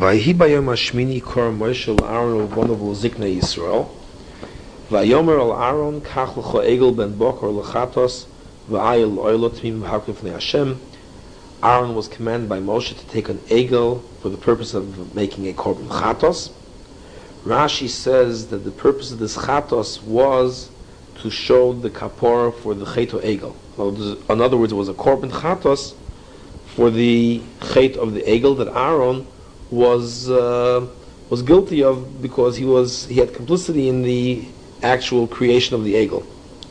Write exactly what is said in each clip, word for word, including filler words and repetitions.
Vayhi bayom hashmini kor Moshe l'Aaron u'bonav l'ziknei Yisrael. Vayomer al Aaron kach l'cho egel ben bokor l'chatos v'ayil oilot mim v'hakif v'nei Hashem. Aaron was commanded by Moshe to take an egel for the purpose of making a korban chatos. Rashi says that the purpose of this chatos was to show the kapora for the chet egel. In other words, it was a korban chatos for the chet of the egel that Aaron was uh, was guilty of, because he was he had complicity in the actual creation of the egel.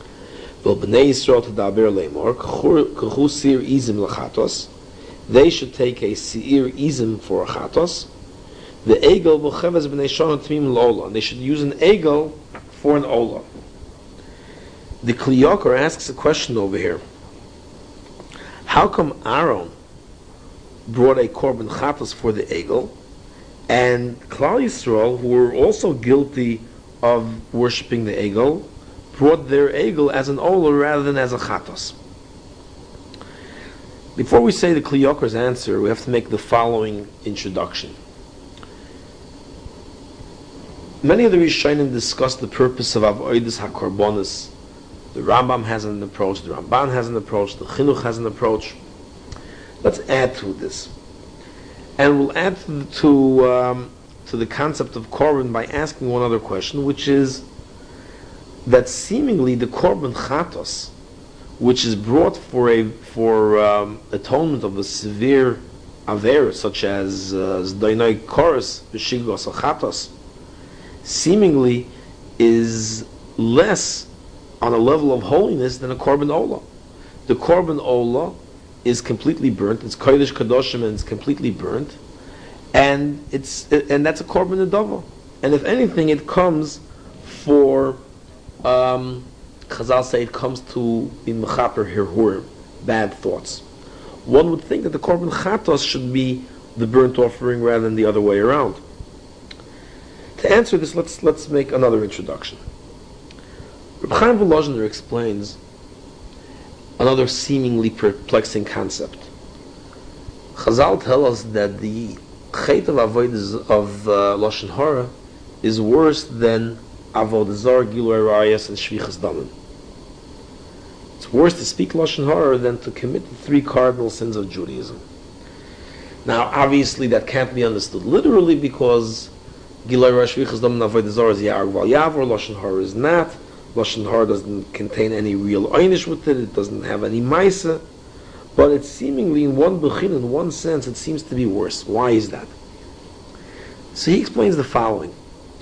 They should take a seir izim for a chatos. The egel v'cheves b'nei shana tmim l'ola. And they should use an egel for an ola. The Kli Yakar asks a question over here. How come Aaron brought a korban chatos for the egel, and Klal Yisrael, who were also guilty of worshipping the egel, brought their egel as an ola rather than as a chatos? Before we say the Kli Yakar's answer, we have to make the following introduction. Many of the Rishonim discuss the purpose of Avodas HaKorbanos. The Rambam has an approach, the Ramban has an approach, the Chinuch has an approach. Let's add to this. And we'll add to the, to, um, to the concept of Korban by asking one other question, which is that seemingly the Korban Chatos, which is brought for a for um, atonement of a severe aver, such as Zdainai Koros, B'Shigos Chatos, seemingly is less on a level of holiness than a Korban Ola. The Korban Ola is completely burnt. It's Kodesh Kadoshim and it's completely burnt, and it's and that's a Korban Nedava. And if anything, it comes for um, Chazal say it comes to be mechaper hirhur, bad thoughts. One would think that the Korban Chatos should be the burnt offering rather than the other way around. To answer this, let's let's make another introduction. Reb Chaim Volozhiner explains another seemingly perplexing concept. Chazal tell us that the chet of avodas of uh, Lashon Hara is worse than avodah zarah, gilui arayos, and shvichas damim. It's worse to speak Lashon Hara than to commit the three cardinal sins of Judaism. Now, obviously, that can't be understood literally, because gilui arayos, shvichas damim, avodah zarah is yarg val yavor, Lashon Hara is not. Lashon Hara doesn't contain any real einish with it. It doesn't have any maisa, but it's seemingly in one bechin, in one sense, it seems to be worse. Why is that? So he explains the following.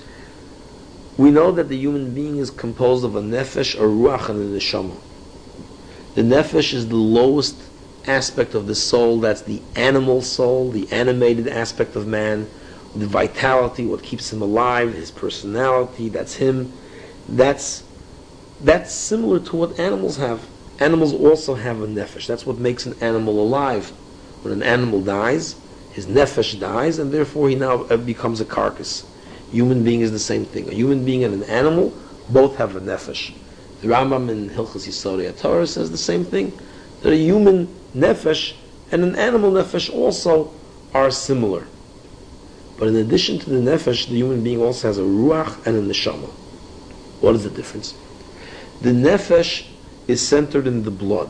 We know that the human being is composed of a nefesh, a ruach, and a neshama. The nefesh is the lowest aspect of the soul. That's the animal soul, the animated aspect of man, the vitality, what keeps him alive, his personality. That's him. That's That's similar to what animals have. Animals also have a nefesh. That's what makes an animal alive. When an animal dies, his nefesh dies, and therefore he now becomes a carcass. Human being is the same thing. A human being and an animal both have a nefesh. The Rambam in Hilchos Yisodei HaTorah says the same thing, that a human nefesh and an animal nefesh also are similar. But in addition to the nefesh, the human being also has a ruach and a neshama. What is the difference? The nefesh is centered in the blood.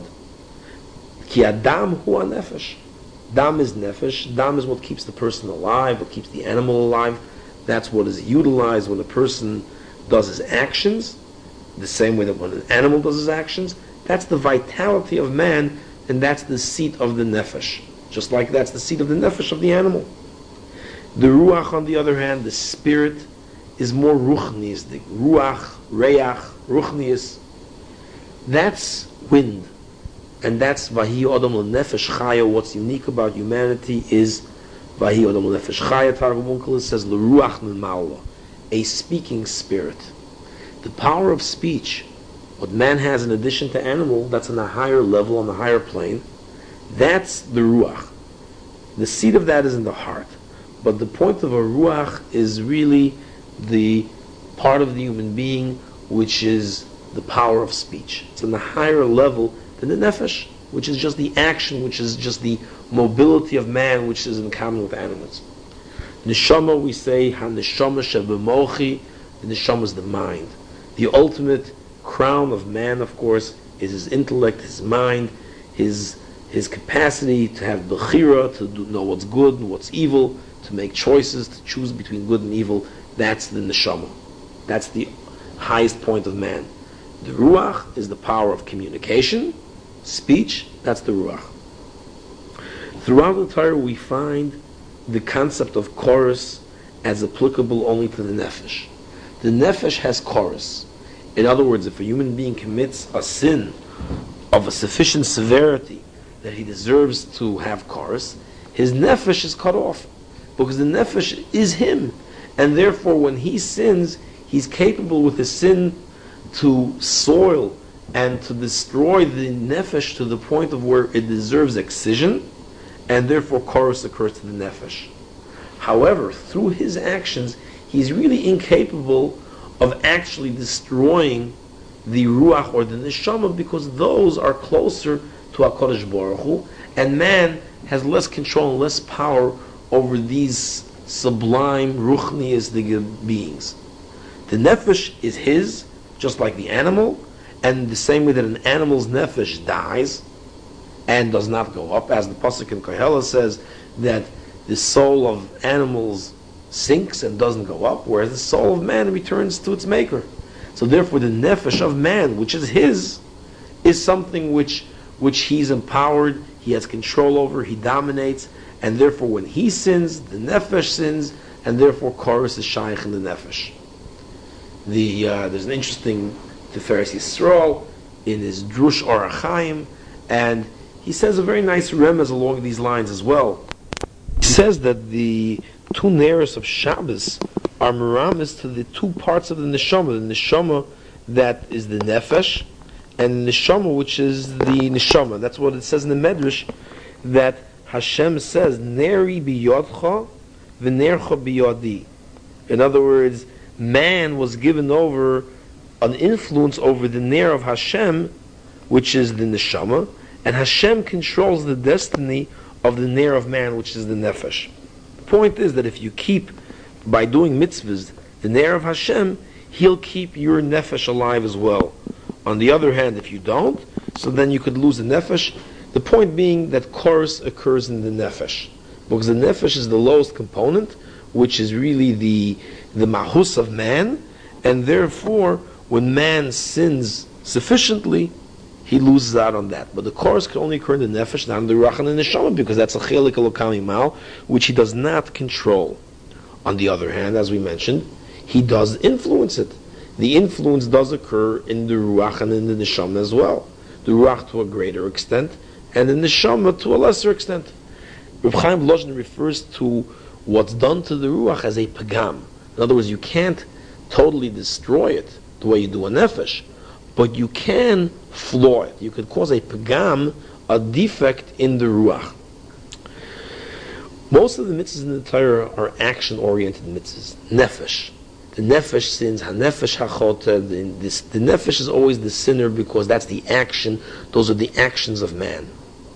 Ki adam hu nefesh. Dam is nefesh. Dam is what keeps the person alive, what keeps the animal alive. That's what is utilized when a person does his actions, the same way that when an animal does his actions. That's the vitality of man, and that's the seat of the nefesh. Just like that's the seat of the nefesh of the animal. The ruach, on the other hand, the spirit, is more ruchnistic. Ruach, reach, ruchnius. That's wind, and that's Vahi Odom L'Nefesh Chaya. What's unique about humanity is Vahi Odom L'Nefesh Chaya. Targum Onkelos says L'Ruach M'Ma'ala, a speaking spirit. The power of speech, what man has in addition to animal, that's on a higher level, on the higher plane. That's the Ruach. The seat of that is in the heart, but the point of a Ruach is really the part of the human being which is the power of speech. It's on a higher level than the nefesh, which is just the action, which is just the mobility of man, which is in common with animals. Neshama, we say, ha-neshama shebemochi, the neshama is the mind. The ultimate crown of man, of course, is his intellect, his mind, his his capacity to have bechira, to do, know what's good and what's evil, to make choices, to choose between good and evil. That's the neshama. That's the highest point of man. The ruach is the power of communication, speech. That's the ruach. Throughout the Torah, we find the concept of chorus as applicable only to the nefesh. The nefesh has chorus. In other words, if a human being commits a sin of a sufficient severity that he deserves to have chorus, his nefesh is cut off, because the nefesh is him, and therefore when he sins, he's capable with his sin to soil and to destroy the nefesh to the point of where it deserves excision, and therefore chorus occurs to the nefesh. However, through his actions, he's really incapable of actually destroying the ruach or the neshama, because those are closer to HaKadosh Baruch Hu, and man has less control and less power over these sublime ruchniistic beings. The nefesh is his, just like the animal, and the same way that an animal's nefesh dies and does not go up, as the pasuk in Koheles says that the soul of animals sinks and doesn't go up, whereas the soul of man returns to its maker. So therefore the nefesh of man, which is his, is something which which he's empowered, he has control over, he dominates, and therefore when he sins, the nefesh sins, and therefore chorus is shaykh in the nefesh. The, uh, there's an interesting Tiferes Yisrael in his Drush Orach Chaim, and he says a very nice remez along these lines as well. He says that the two neros of Shabbos are meramis to the two parts of the neshama, the neshama that is the nefesh, and the neshama which is the neshama. That's what it says in the Medrash, that Hashem says, Neri biyodcha v'nercha biyodi. In other words, man was given over an influence over the ner of Hashem, which is the neshama, and Hashem controls the destiny of the ner of man, which is the nefesh. The point is that if you keep, by doing mitzvahs, the ner of Hashem, He'll keep your nefesh alive as well. On the other hand, if you don't, so then you could lose the nefesh. The point being that chorus occurs in the nefesh, because the nefesh is the lowest component, which is really the the mahus of man, and therefore, when man sins sufficiently, he loses out on that. But the chorus can only occur in the nefesh, not in the ruach and the neshama, because that's a chelik elokam mal, which he does not control. On the other hand, as we mentioned, he does influence it. The influence does occur in the ruach and in the neshama as well. The ruach to a greater extent, and the neshama to a lesser extent. Reb Chaim Volozhin refers to what's done to the ruach as a pagam. In other words, you can't totally destroy it the way you do a nefesh, but you can flaw it. You could cause a pagam, a defect in the ruach. Most of the mitzvahs in the Torah are action-oriented mitzvahs. Nefesh. The nefesh sins, ha-nefesh ha-chota. The, this, the nefesh is always the sinner because that's the action. Those are the actions of man.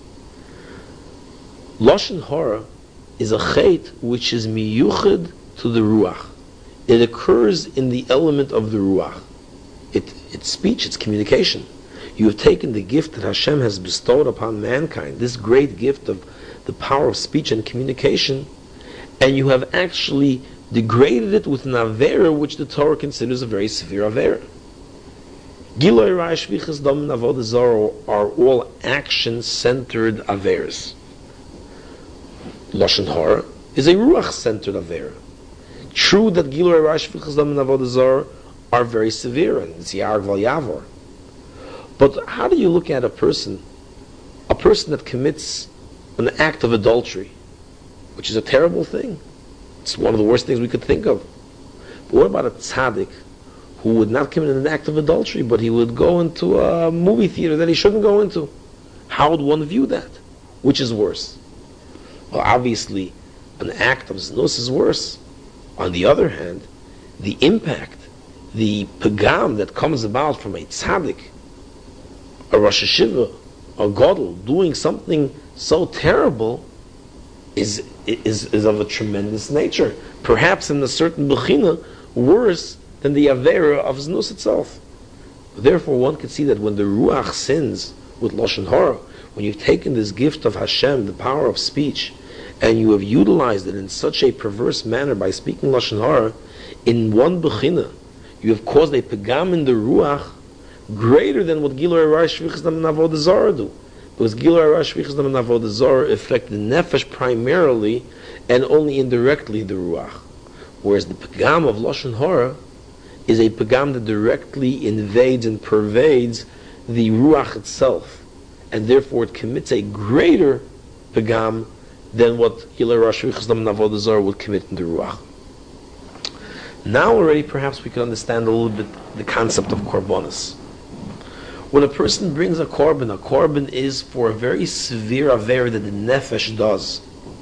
Lashon hara is a chait which is miyuchad to the ruach. It occurs in the element of the ruach. It, it's speech, it's communication. You have taken the gift that Hashem has bestowed upon mankind, this great gift of the power of speech and communication, and you have actually degraded it with an avera which the Torah considers a very severe avera. Giloi Rai Shvichas Dam and Avodah Zarah are all action-centered averas. Lashon hara is a ruach-centered avera. True that Giloi Rai Shvichas Dam and Avodah Zarah are very severe, and it's Yarg Val Yavor. But how do you look at a person, a person that commits an act of adultery, which is a terrible thing? It's one of the worst things we could think of. But what about a tzaddik who would not commit an act of adultery, but he would go into a movie theater that he shouldn't go into? How would one view that? Which is worse? Well, obviously, an act of znus is worse. On the other hand, the impact, the pagam that comes about from a tzaddik, a Rosh Hashiva, a Gadol, doing something so terrible, is, is, is of a tremendous nature. Perhaps in a certain bechina, worse than the Avera of Znus itself. Therefore, one could see that when the Ruach sins with Lashon Hara, when you've taken this gift of Hashem, the power of speech, and you have utilized it in such a perverse manner by speaking Lashon Hara, in one bechina, you have caused a pegam in the Ruach greater than what Gilui Hara Shvichas Dam and Avodah Zarah do. Because Gilui Hara Shvichas Dam and Avodah Zarah affect the Nefesh primarily and only indirectly the Ruach. Whereas the pegam of Lashon Hara is a pegam that directly invades and pervades the Ruach itself. And therefore it commits a greater pegam than what Gilui Hara Shvichas Dam and Avodah Zarah would commit in the Ruach. Now already perhaps we can understand a little bit the concept of korbanos. When a person brings a korban, a korban is for a very severe avera that the nefesh does,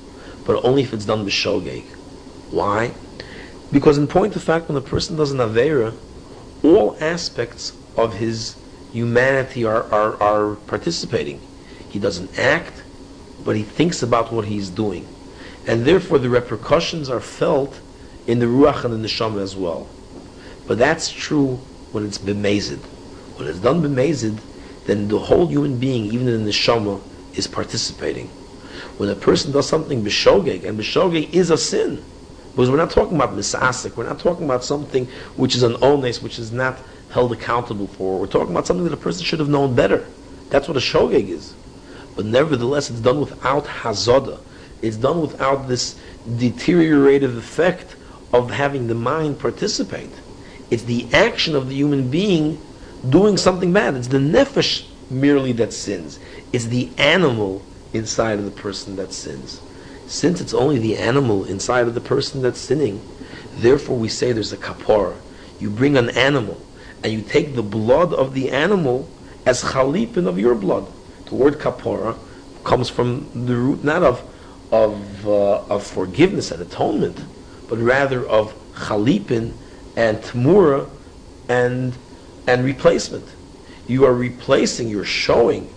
but only if it's done b'shogeg. Why? Because in point of fact, when a person does an avera, all aspects of his humanity are, are, are participating. He doesn't act, but he thinks about what he's doing. And therefore the repercussions are felt in the Ruach and the Neshama as well. But that's true when it's b'mezid. When it's done b'mezid, then the whole human being, even in the Neshama, is participating. When a person does something b'shogeg, and b'shogeg is a sin, because we're not talking about misasik, we're not talking about something which is an ones, which is not held accountable for. We're talking about something that a person should have known better. That's what a shogeg is. But nevertheless, it's done without hazoda. It's done without this deteriorative effect of having the mind participate. It's the action of the human being doing something bad. It's the nefesh merely that sins. It's the animal inside of the person that sins. Since it's only the animal inside of the person that's sinning, therefore we say there's a kapara. You bring an animal and you take the blood of the animal as chalipin of your blood. The word kapara comes from the root not of of uh, of forgiveness and atonement, but rather of chalipin and tmura and and replacement. You are replacing, you're showing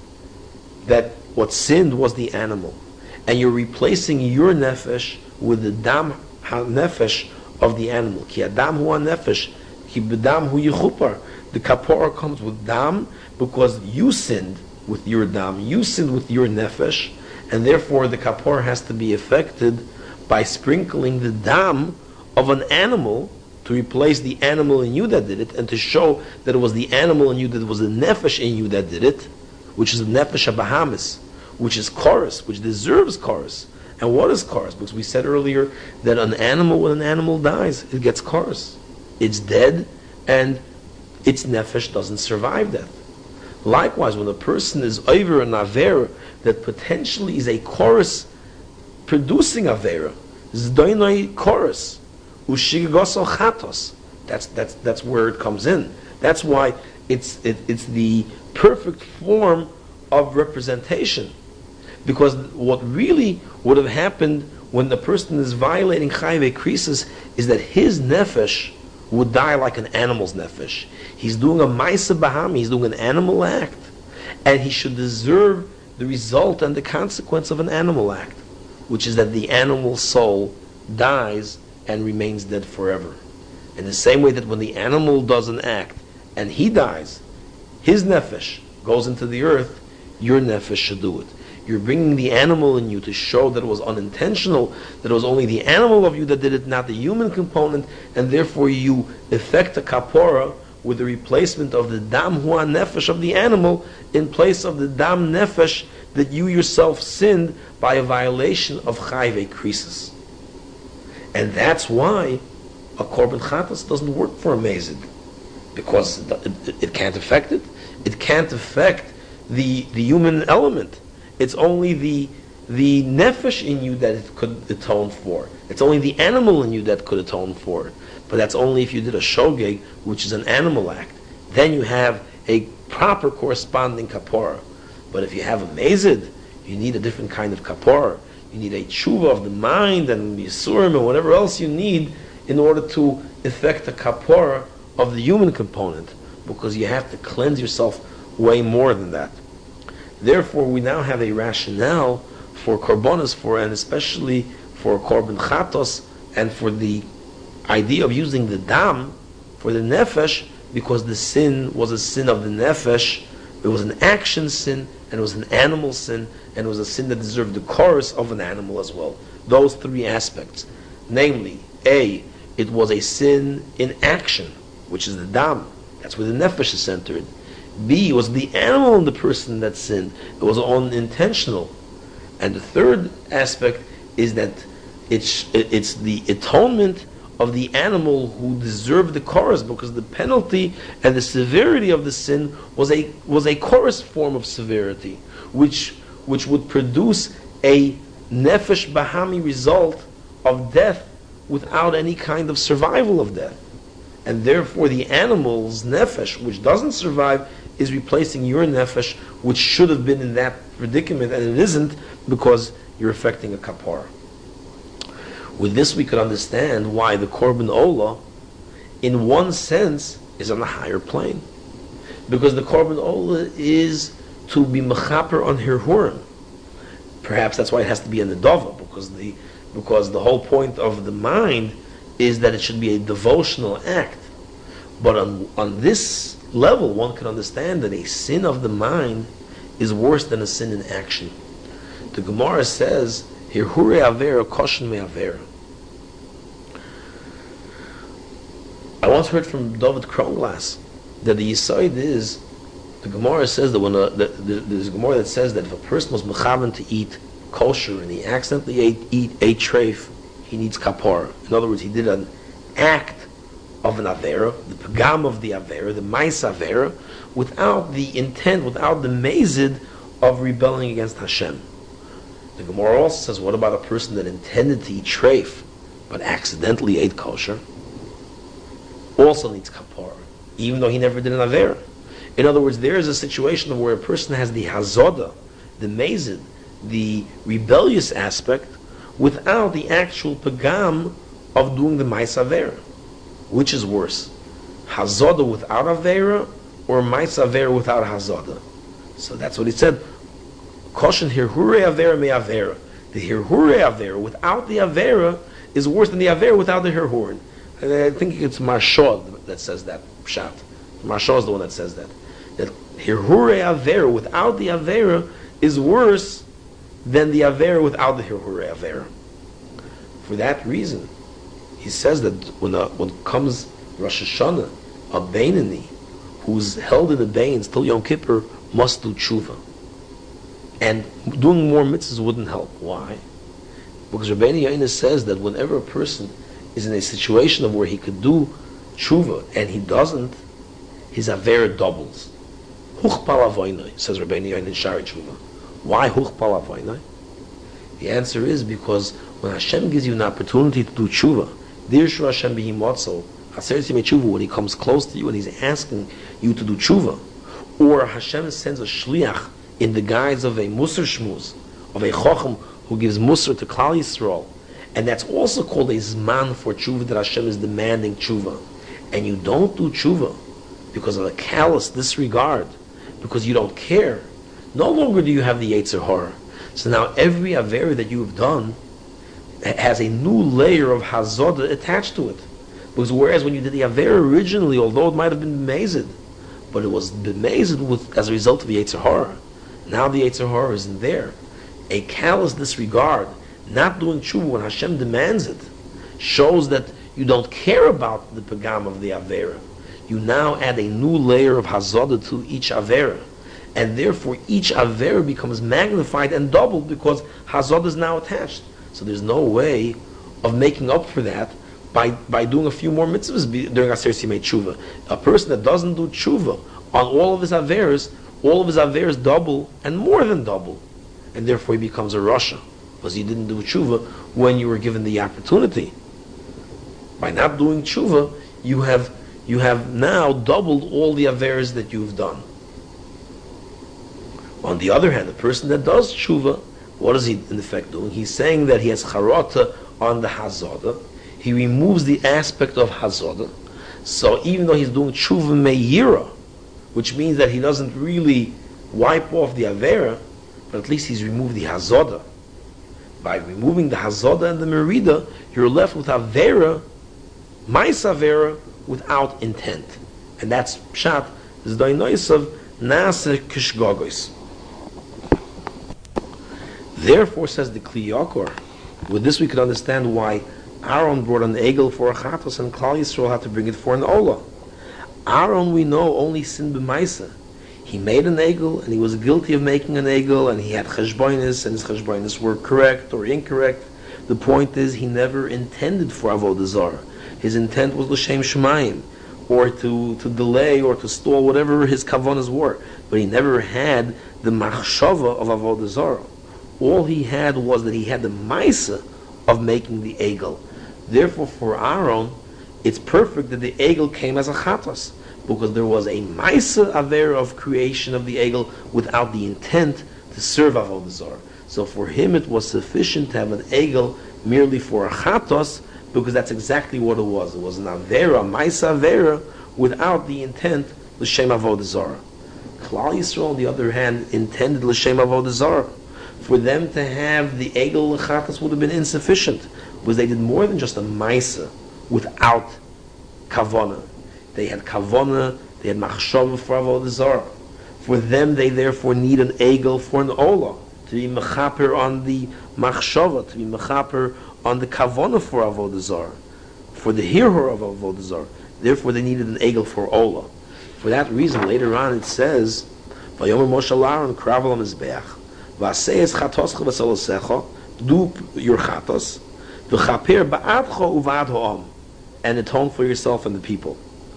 that what sinned was the animal, and you're replacing your nefesh with the dam ha-nefesh of the animal. Ki adam hu ha-nefesh, ki b'dam hu yichupar. The kapara comes with dam because you sinned with your dam, you sinned with your nefesh, and therefore the kapara has to be affected by sprinkling the dam of an animal to replace the animal in you that did it, and to show that it was the animal in you that was the nefesh in you that did it, which is the nefesh habahamis, which is chorus, which deserves chorus. And what is chorus? Because we said earlier that an animal, when an animal dies, it gets chorus. It's dead, and its nefesh doesn't survive death. Likewise, when a person is over an avera that potentially is a chorus producing avera, zdoinoi chorus, ushigagoso chatos. That's that's that's where it comes in. That's why it's it, it's the perfect form of representation. Because what really would have happened when the person is violating chayve krisis is that his nefesh would die like an animal's nefesh. He's doing a ma'aseh bahami, he's doing an animal act, and he should deserve the result and the consequence of an animal act, which is that the animal soul dies and remains dead forever. In the same way that when the animal does an act and he dies, his nefesh goes into the earth, your nefesh should do it. You're bringing the animal in you to show that it was unintentional, that it was only the animal of you that did it, not the human component, and therefore you effect a kapora with the replacement of the dam hua nefesh of the animal in place of the dam nefesh that you yourself sinned by a violation of chayve krisis. And that's why a korban chatas doesn't work for a mezid, because it, it, it can't affect it. It can't affect the the human element. It's only the the nefesh in you that it could atone for. It's only the animal in you that could atone for it. But that's only if you did a shogeg, which is an animal act. Then you have a proper corresponding kapora. But if you have a mezid, you need a different kind of kapora. You need a tshuva of the mind and yisurim and whatever else you need in order to effect a kapora of the human component, because you have to cleanse yourself way more than that. Therefore, we now have a rationale for korbanos, for and especially for korban chatos, and for the idea of using the dam for the nefesh, because the sin was a sin of the nefesh. It was an action sin, and it was an animal sin, and it was a sin that deserved the chorus of an animal as well. Those three aspects, namely, A, it was a sin in action, which is the dam. That's where the nefesh is centered. B, it was the animal and the person that sinned. It was unintentional. And the third aspect is that it's it's the atonement of the animal who deserved the chorus, because the penalty and the severity of the sin was a was a chorus form of severity, which which would produce a nefesh bahami result of death without any kind of survival of death. And therefore the animal's nefesh, which doesn't survive, is replacing your nefesh, which should have been in that predicament, and it isn't, because you're affecting a kapara. With this we could understand why the korban olah, in one sense, is on a higher plane. Because the korban olah is to be mechaper on hirhurim. Perhaps that's why it has to be a nedava, because the because the whole point of the mind is that it should be a devotional act. But on on this level, one can understand that a sin of the mind is worse than a sin in action. The Gemara says, "Hirhure avera koshen me avera." I once heard from David Kronglass that the yisoid is, the Gemara says that when a, the, the, there's a Gemara that says that if a person was mechaven to eat kosher and he accidentally ate, eat a treif, he needs kapara. In other words, he did an act of an avera, the pagam of the avera, the mais avera, without the intent, without the mazid of rebelling against Hashem. The Gemara also says, what about a person that intended to eat treif but accidentally ate kosher? Also needs kapara, even though he never did an avera. In other words, there is a situation where a person has the hazoda, the mazid, the rebellious aspect, without the actual pagam of doing the mais avera. Which is worse, hazoda without avera, or mais avera without hazoda? So that's what he said. Koshen hirhure avera me avera. The hirhure avera without the avera is worse than the avera without the hirhurin. And I think it's Marshal that says that. Pshat. Marshal is the one that says that. That hirhure avera without the avera is worse than the avera without the hirhure avera. For that reason, he says that when a, when comes Rosh Hashanah, a Beinani who's held in the Bains till Yom Kippur must do tshuva. And doing more mitzvahs wouldn't help. Why? Because Rabbeinu Yoina says that whenever a person is in a situation of where he could do tshuva and he doesn't, his avera doubles. Huch palavoinai, says Rabbeinu Yoina in Shari Tshuva. Why huch palavoinai? The answer is because when Hashem gives you an opportunity to do tshuva, Dirshu Hashem bihi motzo, Aseret Yimei Tshuva, when he comes close to you and he's asking you to do tshuva, or Hashem sends a shliach in the guise of a musar shmuz, of a chochem who gives musar to Klal Yisrael, and that's also called a zman for tshuva, that Hashem is demanding tshuva, and you don't do tshuva because of a callous disregard, because you don't care, no longer do you have the Yetzer Hara. So now every avera that you have done has a new layer of hazodah attached to it. Because whereas when you did the avera originally, although it might have been bemazed, but it was bemazed with as a result of the Yetzer Hara. Now the Yetzer Hara isn't there. A callous disregard, not doing tshuva when Hashem demands it, shows that you don't care about the pagam of the avera. You now add a new layer of hazodah to each avera, and therefore each avera becomes magnified and doubled because hazodah is now attached. So there's no way of making up for that by, by doing a few more mitzvahs during Aseret Yimei Tshuva. A person that doesn't do tshuva on all of his averas, all of his averas double and more than double, and therefore he becomes a rasha because he didn't do tshuva when you were given the opportunity. By not doing tshuva, you have you have now doubled all the averas that you've done. On the other hand, the person that does tshuva, what is he in effect doing? He's saying that he has charata on the hazodah. He removes the aspect of hazodah. So even though he's doing tshuva meira, which means that he doesn't really wipe off the avera, but at least he's removed the hazodah. By removing the Hazoda and the Merida, you're left with Avera, Maisa Avera, without intent. And that's Pshat, is the Dainois of Nase Kishgogos. Therefore, says the Kli Yakar, with this we could understand why Aaron brought an egel for a chatos and Klal Yisrael had to bring it for an olah. Aaron, we know, only sinned b'maisa. He made an egel and he was guilty of making an egel and he had cheshbonis and his cheshbonis were correct or incorrect. The point is he never intended for avodah zarah. His intent was l'shem shemayim, or to, to delay or to stall, whatever his kavanas were. But he never had the machshava of avodah zarah. All he had was that he had the maisa of making the egel. Therefore, for Aaron, it's perfect that the egel came as a chatos, because there was a maisa aver of creation of the egel without the intent to serve avodah zarah. So for him, it was sufficient to have an egel merely for a chatos, because that's exactly what it was. It was an avera, maisa avera, without the intent l'shem avodah zarah. Klal Yisrael, on the other hand, intended l'shem avodah zarah. For them to have the egel lechatas would have been insufficient, because they did more than just a maisa without kavana. They had kavana, they had machshava for avodah zarah. For them, they therefore need an egel for an olah, to be mechaper on the machshava, to be mechaper on the kavana for avodah zarah, for the hirhor of avodah zarah. Therefore, they needed an egel for olah. For that reason, later on it says, "Vayomer Moshe Aaron kravel hamizbeach." V'aseiz chatoscha v'solosecha, do your chatos, v'chaper ba'adcha uvad ha'am, and atone for yourself and the people.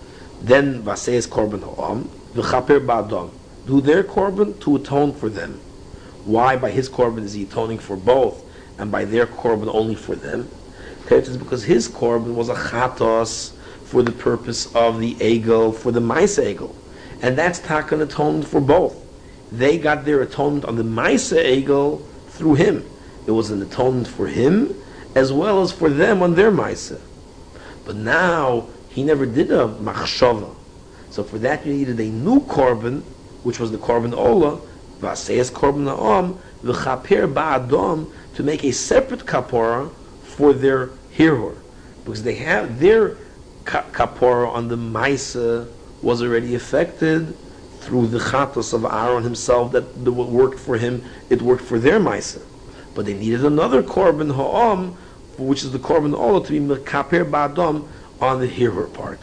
Then v'aseiz korban ha'am, v'chaper ba'adam, do their korban to atone for them. Why by his korban is he atoning for both, and by their korban only for them? Okay, it's because his korban was a chatos for the purpose of the egel, for the maisa egel, and that's takan atonement for both. They got their atonement on the Maisa Egel through him. It was an atonement for him as well as for them on their Maisa. But now he never did a machshava. So for that you needed a new korban, which was the korban ola, v'aseias korban ha'am, v'chaper ba'adam, to make a separate kapora for their hirhor, because they have their ka- kapora on the Maisa was already affected through the chatos of Aaron himself, that what worked for him, it worked for their maisa. But they needed another korban ha'am, which is the korban olah, to be mekaper ba'adam on the hirhor part.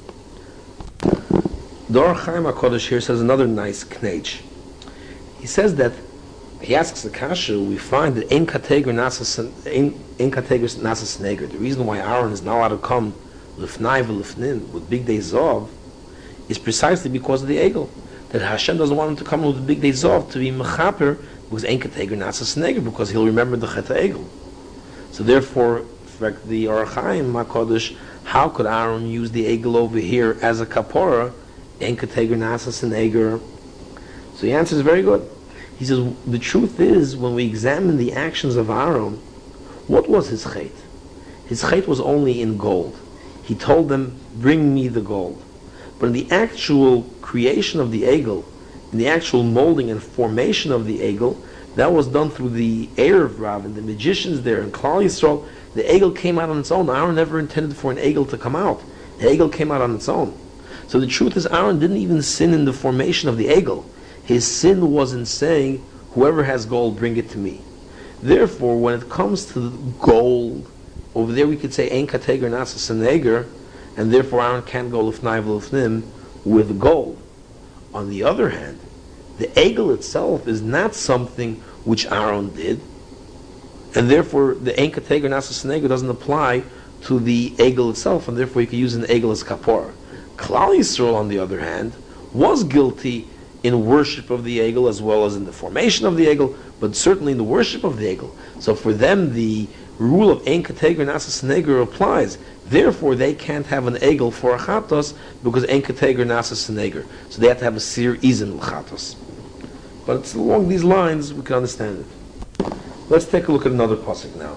Dor Chaim HaKodesh here says another nice knech. He says that, he asks the kasha, we find that ein kateger nasas neger. The reason why Aaron is not allowed to come lifnai v'lifnin with big day zov is precisely because of the egel. That Hashem doesn't want him to come with the big day zov to be mechaper, because ein kateger nasas neger, because he'll remember the chet egel. So therefore, for the Or Chaim HaKodesh, how could Aaron use the egel over here as a kapora? Ein kateger nasas neger. So the answer is very good. He says, the truth is, when we examine the actions of Aaron, what was his chait? His chait was only in gold. He told them, bring me the gold. But in the actual creation of the egel, in the actual molding and formation of the egel, that was done through the Erev Rav and the magicians there in Klal Yisrael. The egel came out on its own. Aaron never intended for an egel to come out. The egel came out on its own. So the truth is, Aaron didn't even sin in the formation of the egel. His sin was in saying, whoever has gold, bring it to me. Therefore, when it comes to gold, over there we could say, ein kateger nasas neger, and therefore Aaron can't go lifnai v'lifnim with gold. On the other hand, the egel itself is not something which Aaron did, and therefore the ein kateger nasas neger doesn't apply to the egel itself, and therefore you can use an egel as kapor. Klal Yisrael, on the other hand, was guilty in worship of the egel as well as in the formation of the egel, but certainly in the worship of the egel. So for them, the rule of ein kateger nasas neger applies. Therefore, they can't have an egel for a chatos because ein kateger nasas neger. So they have to have a sir izin l'chatos. But it's along these lines we can understand it. Let's take a look at another pasuk now.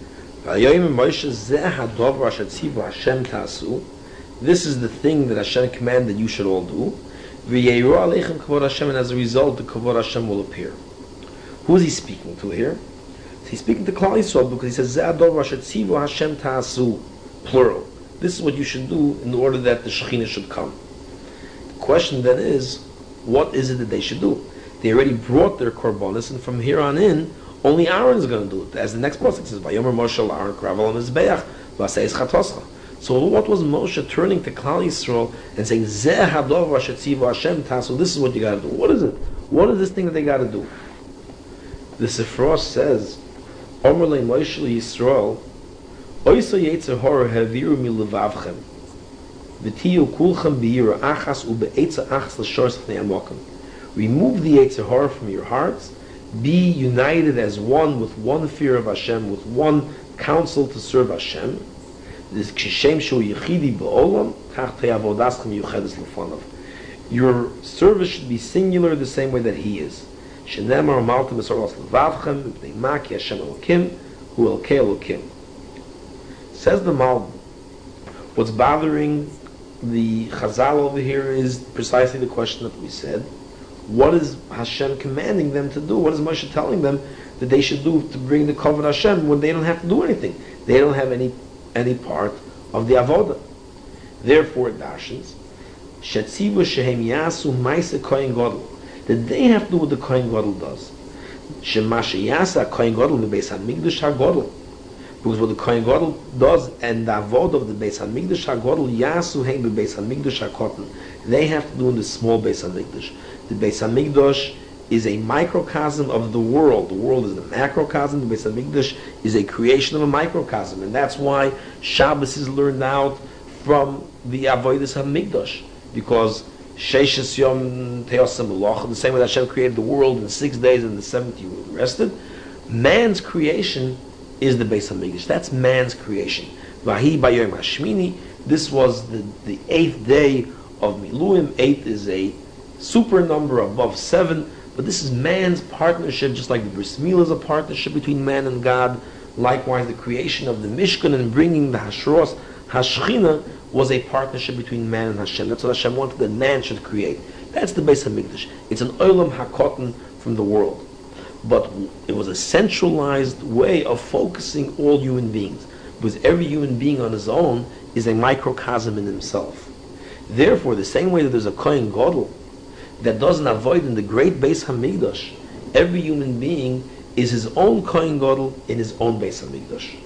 This is the thing that Hashem commanded you should all do. And as a result, the kavod Hashem will appear. Who is he speaking to here? He's speaking to Klal Yisrael because he says, Ze ador asher tzivu Hashem ta'asu, plural. This is what you should do in order that the Shekhinah should come. The question then is, what is it that they should do? They already brought their korbanos, and from here on in, only Aaron is going to do it. As the next pasuk says, Vayomer Moshe Aaron kravel mizbeach v'aseis chatoscha. So what was Moshe turning to Klal Yisrael and saying, Zeh hadov asher tzivu Hashem ta'asu, this is what you got to do. What is it? What is this thing that they got to do? The Sifra says, Omer le Moshe Yisrael, Oyso yetzer hora haviru milevavchem, v'tiyu kulchem b'yira achas u'be'etza achas l'shors fnei amokim. Remove the yetzer hora from your hearts. Be united as one with one fear of Hashem, with one counsel to serve Hashem. This kishem shu yichidi ba'olam kach te'avodaschem yuchedes lefonav. Your service should be singular the same way that He is. Shenemar maltem esoros levavchem v'nei maki Hashem elokim hu elkei elokim. Says the Malbim, what's bothering the Chazal over here is precisely the question that we said. What is Hashem commanding them to do? What is Moshe telling them that they should do to bring the Kavod Hashem when they don't have to do anything? They don't have any any part of the Avodah. Therefore, it darshans, Shetzivu shehem yasu ma'aseh kohen gadol, that they have to do what the kohen gadol does. Shema sheyasa kohen gadol bebeis hamikdash hagadol. Because what the Kohen Gadol does and the Avod of the Beis HaMikdash HaGadol Yasu Hein Beis HaMikdash HaKotan, they have to do in the small Beis HaMikdash. The Beis HaMikdash is a microcosm of the world. The world is a macrocosm. The Beis HaMikdash is a creation of a microcosm, and that's why Shabbos is learned out from the Avodas HaMikdash, because Sheishes Yom Teosem Melach, the same way that Hashem created the world in six days and the seventh He rested. Man's creation is the Beis HaMikdash. That's man's creation. Vahi Bayom Hashmini. This was the, the eighth day of Miluim. Eight is a super number above seven, but this is man's partnership, just like the Bris Milah is a partnership between man and God. Likewise, the creation of the Mishkan and bringing the Hashros Hashchina was a partnership between man and Hashem. That's what Hashem wanted that man should create. That's the Beis HaMikdash. It's an Olam HaKotan from the world. But it was a centralized way of focusing all human beings, because every human being on his own is a microcosm in himself. Therefore, the same way that there's a Kohen Gadol that doesn't avoid in the great Beis HaMikdash, every human being is his own Kohen Gadol in his own Beis HaMikdash.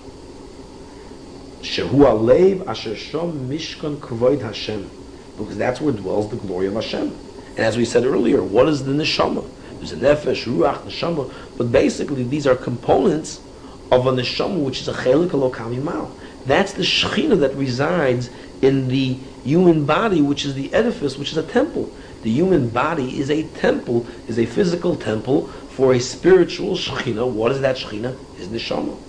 Shehu alev asher shom mishkan kavod Hashem, because that's where dwells the glory of Hashem. And as we said earlier, what is the neshama? There's a nefesh, ruach, neshama, but basically these are components of a neshama, which is a chelik elokam yimal. That's the shechina that resides in the human body, which is the edifice, which is a temple. The human body is a temple, is a physical temple for a spiritual shechina. What is that shechina? Is neshama.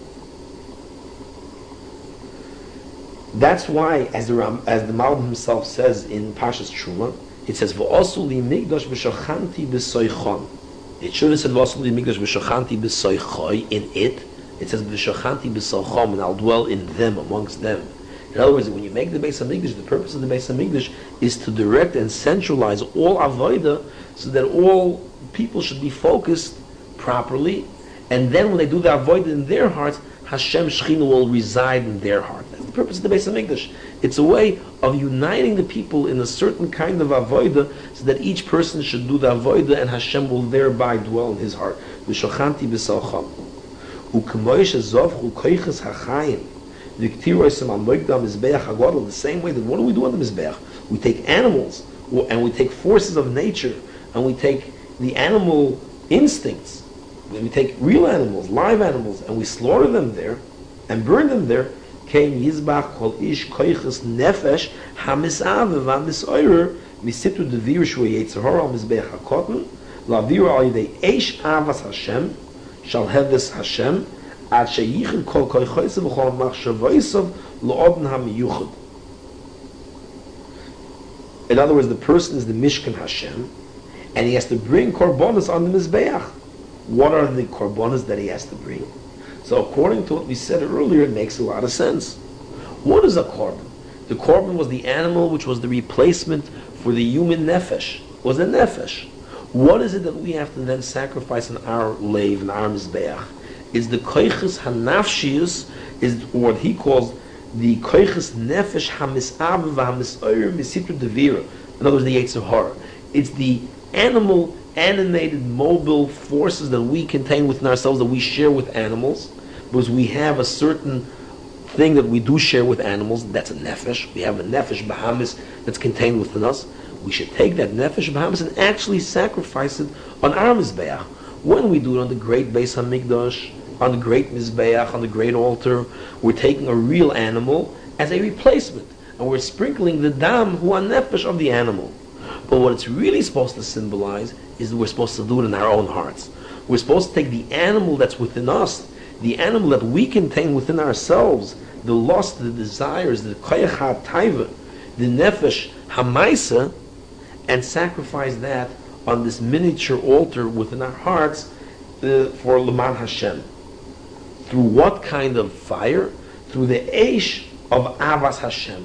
That's why, as the Ram, as the Malbim himself says in Parshas Truma, it says v'osu li migdash v'shachanti b'soichon. It should have said v'osu li migdash v'shachanti b'soichoi in it. It says v'shachanti b'sochom, and I'll dwell in them, amongst them. In other words, when you make the Beis HaMikdash, the purpose of the Beis HaMikdash is to direct and centralize all avodah, so that all people should be focused properly, and then when they do the avodah in their hearts, Hashem Shechina will reside in their heart. That's the purpose of the Beis HaMikdash. It's a way of uniting the people in a certain kind of avodah, so that each person should do the avodah, and Hashem will thereby dwell in his heart. V'shochanti b'salcham. U'k'moish azovchu koiches hachayim. The same way that what do we do on the Mizbeach? We take animals, and we take forces of nature, and we take the animal instincts, we take real animals, live animals, and we slaughter them there, and burn them there. Kein Yizbach kol ish koiches nefesh hamisav v'amisoyer misitu devir shu yetzer hara al Mizbeach hakoten lavir al yidei eish avas Hashem shall have this Hashem. In other words, the person is the Mishkan Hashem, and he has to bring korbanos on the Mizbeach. What are the korbanos that he has to bring? So according to what we said earlier, it makes a lot of sense. What is a korban? The korban was the animal which was the replacement for the human nefesh, was a nefesh. What is it that we have to then sacrifice in our lave, in our Mizbeach? is the koiches hanafshius, is what he calls the koiches nefesh hamisav v'hamisoyer misitru devira. In other words, the Yetzer Hara. It's the animal, animated, mobile forces that we contain within ourselves, that we share with animals, because we have a certain thing that we do share with animals. That's a nefesh. We have a nefesh bahamis that's contained within us. We should take that nefesh bahamis and actually sacrifice it on our mizbeach. When we do it on the great Beis Hamikdash, on the great mizbeach, on the great altar, we're taking a real animal as a replacement, and we're sprinkling the dam hu nefesh of the animal. But what it's really supposed to symbolize is that we're supposed to do it in our own hearts. We're supposed to take the animal that's within us, the animal that we contain within ourselves, the lust, the desires, the koyach ha-taiva, the nefesh hamaisa, and sacrifice that on this miniature altar within our hearts uh, for Leman Hashem. Through what kind of fire? Through the eish of Avas Hashem.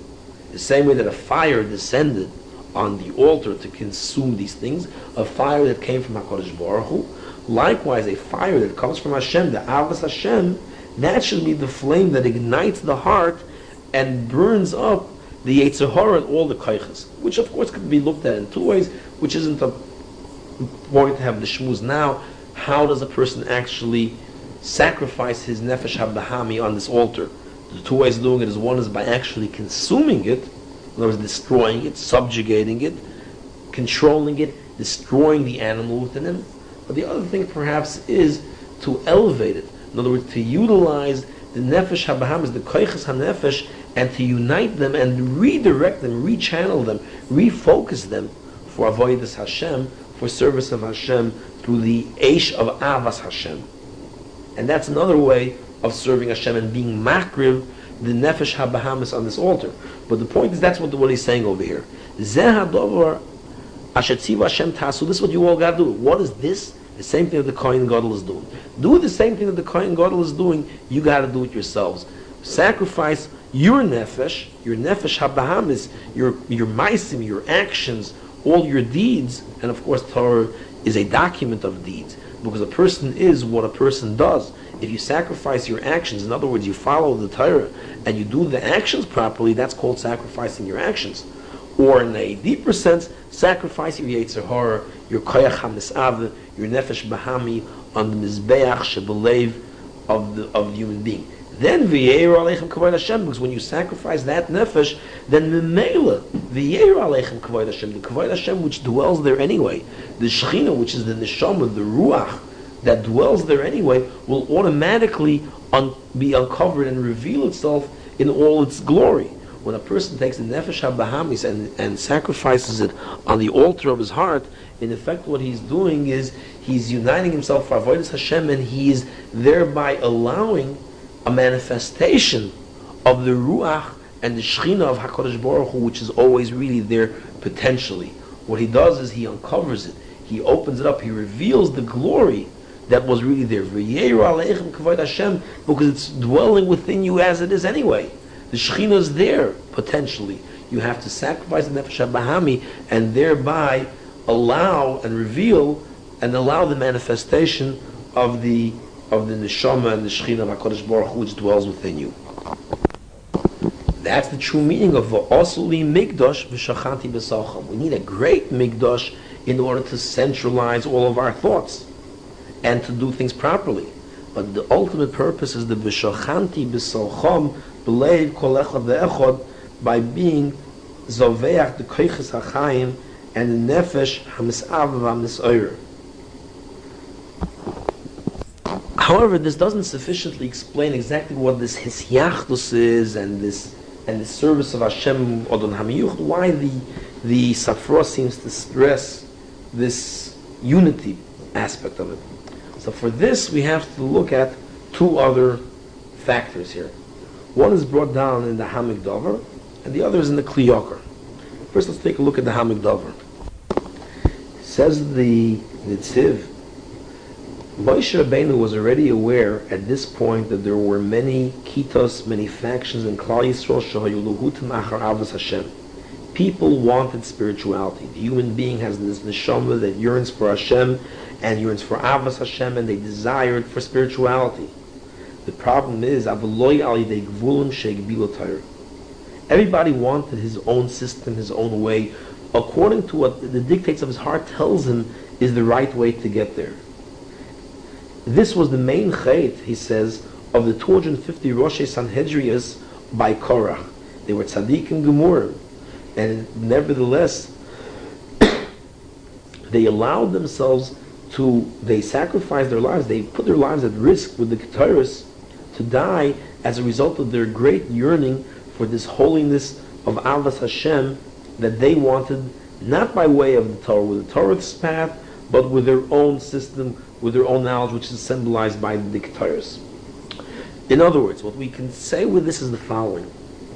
The same way that a fire descended on the altar to consume these things, a fire that came from HaKadosh Baruch Hu, likewise a fire that comes from Hashem, the Avas Hashem, that should be the flame that ignites the heart and burns up the Yetzer Hara and all the koiches, which of course could be looked at in two ways, which isn't a point to have the shmuz now. How does a person actually sacrifice his nefesh habahami on this altar? The two ways of doing it is, one is by actually consuming it, in other words, destroying it, subjugating it, controlling it, destroying the animal within him. But the other thing perhaps is to elevate it. In other words, to utilize the nefesh habahamis, the koiches hanefesh, and to unite them and redirect them, rechannel them, refocus them for avodas Hashem, for service of Hashem, through the eish of avas Hashem. And that's another way of serving Hashem and being makriv, the nefesh habahamis on this altar. But the point is, that's what, what he's saying over here. Zeh hadovar asher tziva Hashem tasu. This is what you all got to do. What is this? The same thing that the Kohen Gadol is doing. Do the same thing that the Kohen Gadol is doing. You got to do it yourselves. Sacrifice your nefesh, your nefesh habahamis, your your maisim, your actions, all your deeds. And of course, Torah is a document of deeds, because a person is what a person does. If you sacrifice your actions, in other words, you follow the Torah and you do the actions properly, that's called sacrificing your actions. Or in a deeper sense, sacrifice your Yetzer Hara, your koyach hamisav, your nefesh bahami on the mizbeach shebelev of the of the human being. Then v'yeir aleichem kavod Hashem, because when you sacrifice that nefesh, then memela v'yeir aleichem kavod Hashem, the kavod Hashem which dwells there anyway, the shechina which is the neshama, the ruach that dwells there anyway, will automatically un- be uncovered and reveal itself in all its glory. When a person takes the nefesh habahamis and, and sacrifices it on the altar of his heart, in effect what he's doing is he's uniting himself for avodas Hashem, and he's thereby allowing a manifestation of the ruach and the shechina of HaKadosh Baruch Hu, which is always really there potentially. What he does is he uncovers it, he opens it up, he reveals the glory that was really there. V'yeru aleichem kavod Hashem, because it's dwelling within you as it is anyway. The Shekhinah is there potentially. You have to sacrifice the nefesh habahami and thereby allow and reveal and allow the manifestation of the of the neshama and the Shekhinah of HaKadosh Baruch Hu, which dwells within you. That's the true meaning of v'osuli migdosh v'shachanti b'salcham. We need a great migdosh in order to centralize all of our thoughts and to do things properly. But the ultimate purpose is the v'shachanti b'salcham b'leiv kol echad ve'echad, by being zoveach the koiches hachayim and the nefesh hamisav v'hamisoyer. However, this doesn't sufficiently explain exactly what this hisyachdus is and this and the service of Hashem Odon Hamiyuch. Why the the Safra seems to stress this unity aspect of it. So for this, we have to look at two other factors here. One is brought down in the Hamik Dover, and the other is in the Kli Yakar. First, let's take a look at the Hamik Dover. Says the Nitziv, Moshe Rabbeinu was already aware at this point that there were many kitos, many factions in Klal Yisrael shehayu luhutim achar avos Hashem. People wanted spirituality. The human being has this neshama that yearns for Hashem, and yearns for Avas Hashem, and they desired for spirituality. The problem is, everybody wanted his own system, his own way, according to what the dictates of his heart tells him is the right way to get there. This was the main chait, he says, of the two hundred fifty Rosh Sanhedrias by Korach. They were tzaddikim gemurim, and nevertheless, they allowed themselves to, they sacrificed their lives, they put their lives at risk with the Keteris to die as a result of their great yearning for this holiness of Avas Hashem that they wanted, not by way of the Torah, with the Torah's path, but with their own system, with their own knowledge, which is symbolized by the Keteris. In other words, what we can say with this is the following.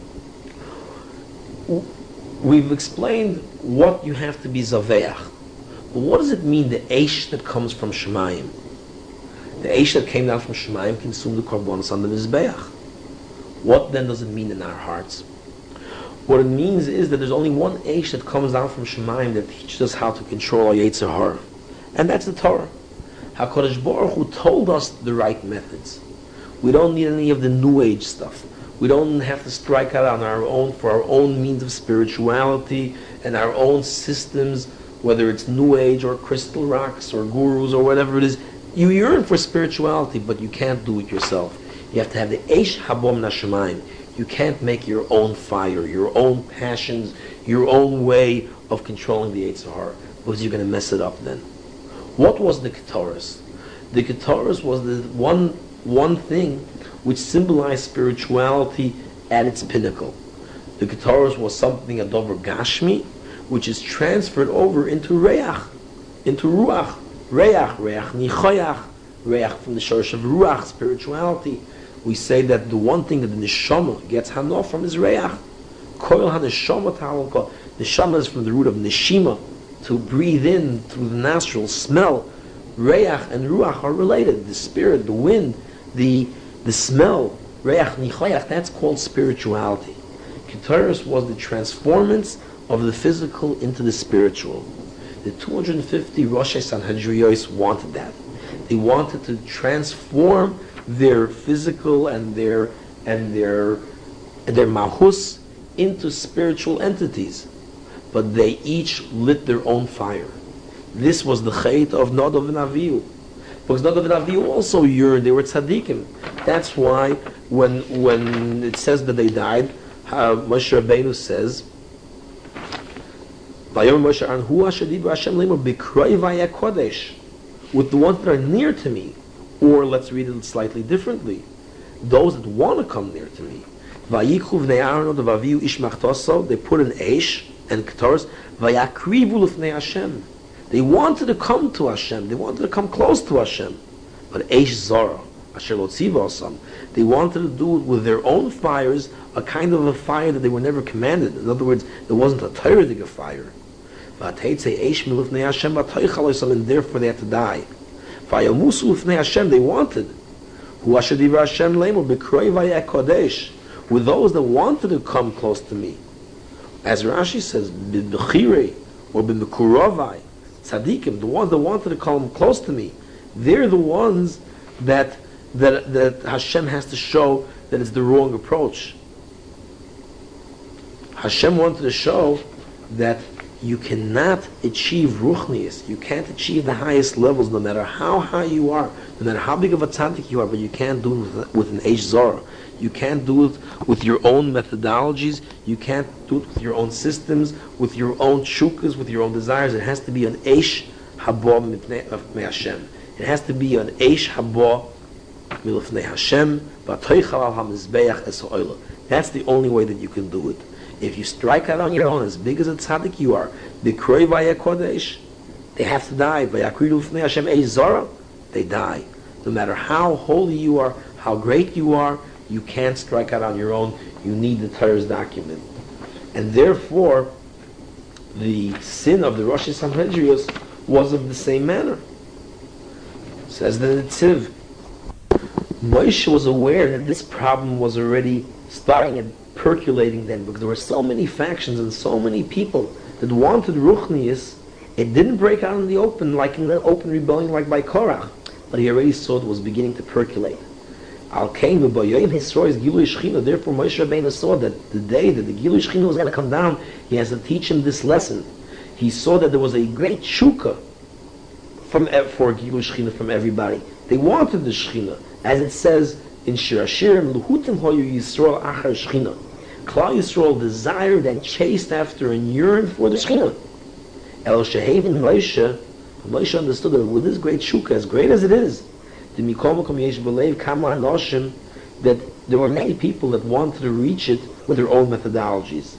We've explained what you have to be Zaveach. But what does it mean, the Eish that comes from Shemayim? The Eish that came down from Shemayim consumed the Korbanos on the Mizbeach. What then does it mean in our hearts? What it means is that there's only one Eish that comes down from Shemayim that teaches us how to control our Yetzer Hara. And that's the Torah. HaKadosh Baruch Hu told us the right methods. We don't need any of the New Age stuff. We don't have to strike out on our own for our own means of spirituality and our own systems, whether it's New Age or crystal rocks or gurus or whatever it is. You yearn for spirituality, but you can't do it yourself. You have to have the Eish Habom Nashamayim. You can't make your own fire, your own passions, your own way of controlling the Yetzer Hara, because you're going to mess it up then. What was the Keteris? The Keteris was the one one thing which symbolized spirituality at its pinnacle. The Keteris was something, a Dover Gashmi, which is transferred over into Reach, into Ruach. Reach, Reach Nichoyach, Reach from the Shorosh of Ruach, spirituality. We say that the one thing that the Neshama gets Hanof from is Reach. Koil HaNeshama Ta'alko. Neshama is from the root of Neshima, to breathe in through the nostrils, smell. Reach and Ruach are related. The spirit, the wind, the the smell. Reach Nichoyach, that's called spirituality. Keteris was the transformance of the physical into the spiritual. The two hundred fifty Rosh Sanhedriyos wanted that. They wanted to transform their physical and their and their and their mahus into spiritual entities, but they each lit their own fire. This was the chait of Nadav and Avihu, because Nadav and Avihu also yearned. They were tzaddikim. That's why when when it says that they died, uh, Moshe Rabbeinu says, with the ones that are near to me, or let's read it slightly differently, those that want to come near to me. They put an Eish and Keteris, they wanted to come to Hashem, they wanted to come close to Hashem, but Eish Zara, they wanted to do it with their own fires, a kind of a fire that they were never commanded. In other words, it wasn't a Torah fire. And therefore they had to die. They wanted. With those that wanted to come close to me. As Rashi says, b'bechirei or b'mekurovai, tzaddikim, the ones that wanted to come close to me, they're the ones that that that Hashem has to show that it's the wrong approach. Hashem wanted to show that you cannot achieve ruchnius, you can't achieve the highest levels, no matter how high you are, no matter how big of a tzaddik you are, but you can't do it with, with an Eish Zara. You can't do it with your own methodologies, you can't do it with your own systems, with your own shukas, with your own desires. It has to be an Eish Haba Mipnei Hashem. It has to be an Eish Haba Milifnei Hashem, V'atoichal al HaMizbeach es ha'oila. That's the only way that you can do it. If you strike out on your own, as big as a tzaddik you are, B'kroi v'ayeh kodesh, they have to die. V'yakridu l'fnei Hashem Eish Zara, they die. No matter how holy you are, how great you are, you can't strike out on your own. You need the Torah's document. And therefore, the sin of the Rosh Sanhedrios was of the same manner. Says the Netziv, Moshe was aware that this problem was already starting and percolating then, because there were so many factions and so many people that wanted Ruchnius It didn't break out in the open, like in the open rebellion, like by Korach, but he already saw it was beginning to percolate. Al Kain v'Bayayim Hisrois Gilui Shechina. Therefore, Moshe Rabbeinu saw that the day that the Gilui Shechina was going to come down, he has to teach him this lesson. He saw that there was a great shukah from for Gilui Shechina from everybody. They wanted the Shechina, as it says in Shir Hashirim, Luhutim Hoyu Yisrael Achar Shechina. Klal Yisrael desired and chased after and yearned for the Shechina. El Shehavin Moshe, Moshe understood that with this great shukah, as great as it is, the Mikol Makom Yesh B'Leiv Kama Anoshim, that there were many people that wanted to reach it with their own methodologies.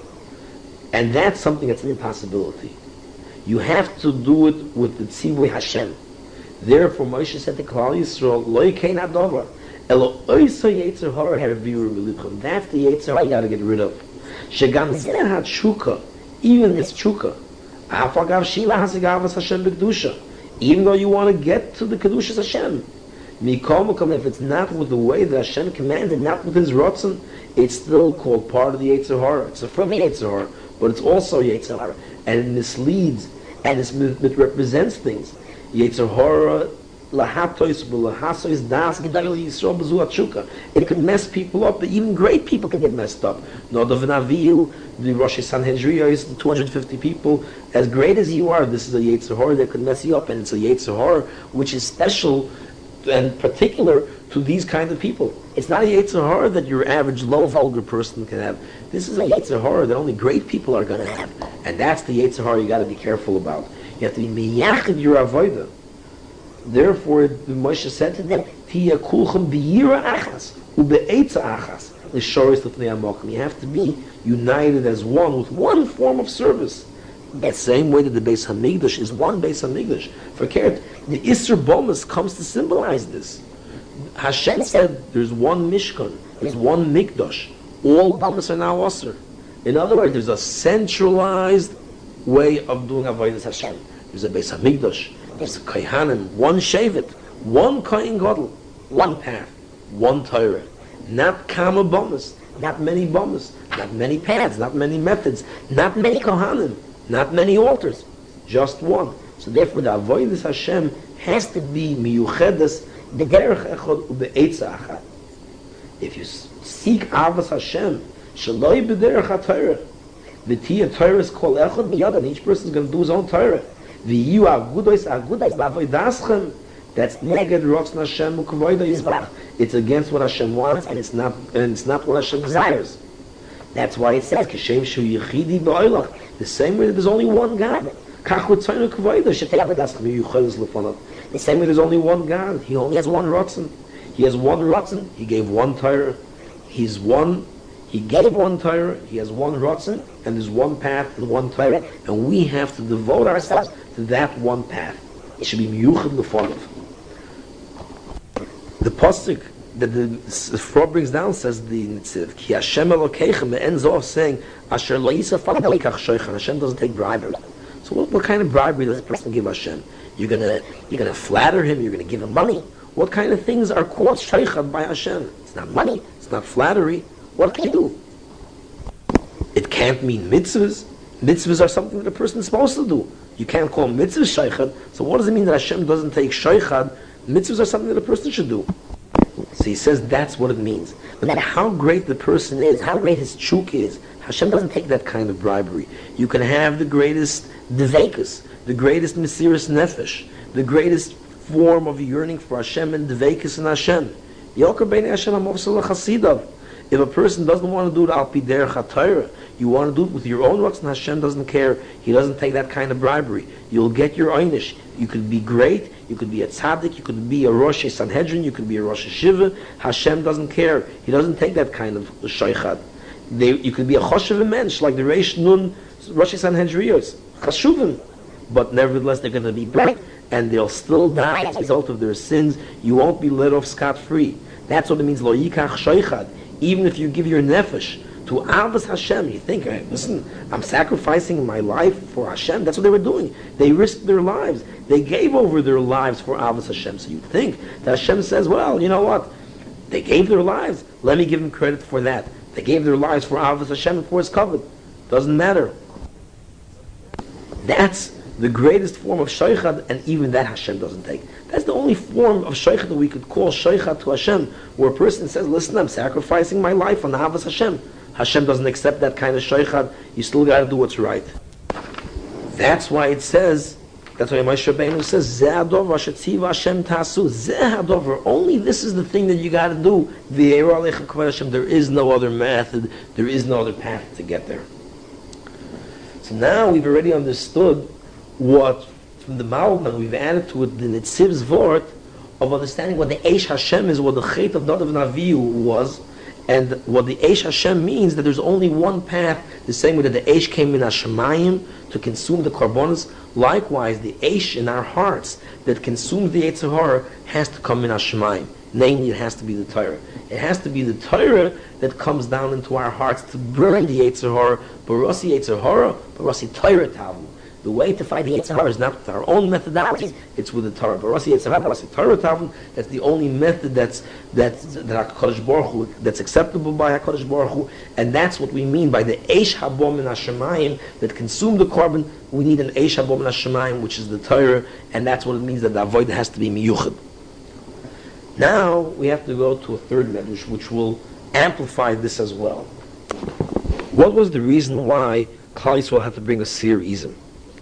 And that's something that's an impossibility. You have to do it with the Tzivui Hashem. Therefore, Moshe said to Klal Yisrael, Lo Yikein Adova, Elo Oisa Yetzer Hara Herviru B'Libchem. That's the Yetzer Hara you got to get rid of. Shegam Zeh HaTshukah, even this Shukah, Afagav Shila Hasigavas Hashem B'Kedusha, even though you want to get to the Kedushas Hashem. Mikol Makom, if it's not with the way that Hashem commanded, not with His Ratzon, it's still called part of the Yetzer Hara. It's a from Yetzer Hara, but it's also Yetzer Hara. And it misleads, and it, it represents things. Yetzer Hara, Lahatois, Lahasois, Das, Gedal Yisrael, Bezu Atshuka. It could mess people up, but even great people can get messed up. Nodav and Avihu, the Rosh Sanhedria, the two hundred fifty people, as great as you are, this is a Yetzer Hara that could mess you up, and it's a Yetzer Hara which is special and particular to these kind of people. It's not a Yetzer Hara that your average low vulgar person can have. This is a Yetzer Hara that only great people are going to have, and that's the Yetzer Hara you got to be careful about. You have to be miyachid your avodah. Therefore, Moshe said to them, "Tiya kulchem biyira achas ube'etza achas l'shoris lefnei hamokim." You have to be united as one with one form of service. That same way that the Beis Hamikdash is one Beis Hamikdash. Forget the Isser Bomas comes to symbolize this. Hashem said, "There's one Mishkan, there's one Mikdash. All Bomas are now Osir." In other words, there's a centralized way of doing avodas Hashem. There's a Beis Hamikdash. There's a Kohanim, one Shevet, one Kohen Gadol, one path, one Torah. Not Kama Bomas, not many Bomas, not many paths, not many methods, not many Kohanim, not many altars, just one. So therefore, the avodas Hashem has to be miyuchedes b'derech echad ube'etza achad. If you seek avos Hashem, shaloi b'derech haTorah, v'tiya Torah is called echad b'yad, and each person is going to do his own Torah. V'yu agudois agudois b'avodaschem. That's neged rotzon Hashem u'kavoda yizbarach. It's against what Hashem wants, and it's not, and it's not what Hashem desires. That's why it says Kashem shu yichidi ba'olach. The same way that there's only one God. Kach u'tzayin u'kavoda shetei avodaschem v'yuchedes lefonot. The same way there's only one God. He only has one rotzon. He has one rotzon. He gave one Torah. He's one. He gave one Torah. He has one rotzon, and there's one path and one Torah, and we have to devote ourselves to that one path. It should be miyuched lefonov. The pasuk that the Sifra brings down says the Nitziv, Ki Hashem Elokeichem, it ends off saying, Asher lo yisaf alekach shoichan. Hashem doesn't take bribery. So what, what kind of bribery does a person give Hashem? You're gonna you're gonna flatter him. You're gonna give him money. What kind of things are called shoichan by Hashem? It's not money. It's not flattery. What can you do? It can't mean mitzvahs. Mitzvahs are something that a person is supposed to do. You can't call mitzvahs shoichan. So what does it mean that Hashem doesn't take shoichan? Mitzvahs are something that a person should do. So he says that's what it means. No matter how great the person is, how great his chuk is, Hashem doesn't take that kind of bribery. You can have the greatest devekus, the greatest mesiras nefesh, the greatest form of yearning for Hashem and devekus in Hashem. Yoker b'nei Hashem amosel chasidav. If a person doesn't want to do it al pi derech haTorah, you want to do it with your own works, and Hashem doesn't care. He doesn't take that kind of bribery. You'll get your einish. You could be great. You could be a tzaddik. You could be a Rosh Sanhedrin. You could be a Rosh Hashiva. Hashem doesn't care. He doesn't take that kind of shaychad. They, you could be a choshev mensch like the Reish Nun Rosh Sanhedrios, chashuvim, but nevertheless they're going to be black and they'll still die as a result of their sins. You won't be let off scot free. That's what it means. Lo yikach shaychad. Even if you give your nefesh to avos Hashem, you think, hey, listen, I'm sacrificing my life for Hashem. That's what they were doing. They risked their lives. They gave over their lives for avos Hashem. So you think that Hashem says, well, you know what? They gave their lives. Let me give them credit for that. They gave their lives for avos Hashem and for His covenant. Doesn't matter. That's the greatest form of shaykhad, and even that Hashem doesn't take. That's the only form of shaykhad that we could call shaykhad to Hashem, where a person says, listen, I'm sacrificing my life on the Havas Hashem. Hashem doesn't accept that kind of shaykhad. You still got to do what's right. That's why it says, that's why Moshe Rabbeinu says, Zeh hadover shetziva Hashem tasu. Zeh hadover. Only this is the thing that you got to do. V'yeru aleichem kavod Hashem. There is no other method. There is no other path to get there. So now we've already understood what, from the Malbim, we've added to it the Nitziv's Vort of understanding what the Eish Hashem is, what the Chet of Nadav Naviu was, and what the Eish Hashem means, that there's only one path, the same way that the Eish came in Hashemayim to consume the Karbonos. Likewise, the Eish in our hearts that consumes the Yetzer Hara has to come in Hashemayim. Namely, it has to be the Torah. It has to be the Torah that comes down into our hearts to burn the Yetzer Hara, Barasi Yetzer Hara, Barasi Torah Tavu. The way to fight the Yetzer Hara is not with our own methodologies, it's with the Torah. Barasi Yetzer Hara, Barasi Torah Tavu, that's the only method that's, that's, that HaKadosh Baruch Hu, that's acceptable by HaKadosh Baruch Hu, and that's what we mean by the Eish Habom in Hashemayim that consume the carbon. We need an Eish Habom in Hashemayim, which is the Torah, and that's what it means that the Avodah has to be miyuchad. Now we have to go to a third medrash, which will amplify this as well. What was the reason why Klal Yisrael had to bring a Seir Izim?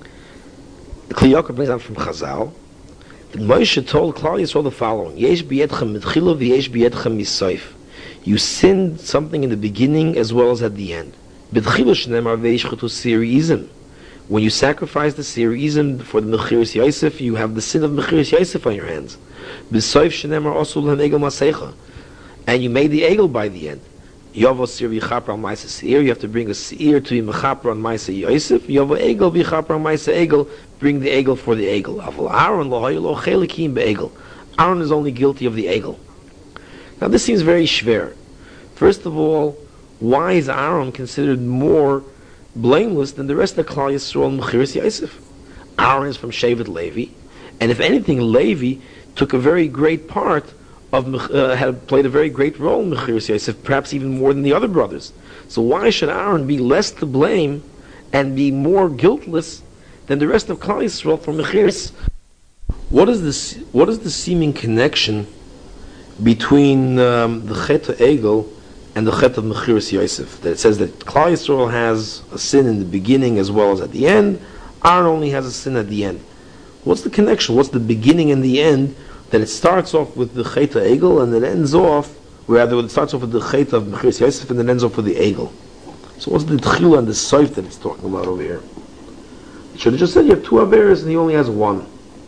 The Kli Yakar brings out from Chazal that Moshe told Klal Yisrael the following: Yesh biyedchem mitchila v'yesh biyedchem misoif. You sinned something in the beginning as well as at the end. B'tchila shneimar v'yishchatu Seir Izim. When you sacrifice the Seir Izim for the Mechiras Yosef, you have the sin of Mechiras Yosef on your hands. B'soif shenemar osul lahem egel masecha, and you made the egel by the end. Yovo Seir v'yichaper al ma'aseh Seir. You have to bring a Seir to be mechaper on ma'aseh Yosef. Yovo egel v'yichaper on ma'aseh egel. Bring the egel for the egel. Aval Aaron lo hayu lo chelikim be'egel. Aaron is only guilty of the egel. Now this seems very schwer. First of all, why is Aaron considered more blameless than the rest of Klal Yisrael and Mechiras Yosef? Aaron is from Shevet Levi, and if anything, Levi took a very great part of, uh, had played a very great role in Mechiras Yosef, perhaps even more than the other brothers. So why should Aaron be less to blame and be more guiltless than the rest of Klal Yisrael from Mechiras? What is this? What is the seeming connection between um, the Chet Egel and the Chet of Mechiras Yosef? That it says that Klal Yisrael has a sin in the beginning as well as at the end. Aaron only has a sin at the end. What's the connection? What's the beginning and the end? That it starts off with the Chet Egel and it ends off, rather it starts off with the Chet of Mechiras Yosef and then ends off with the Egel. So what's the Tchila and the Soif that it's talking about over here? It should have just said you have two Averes and he only has one.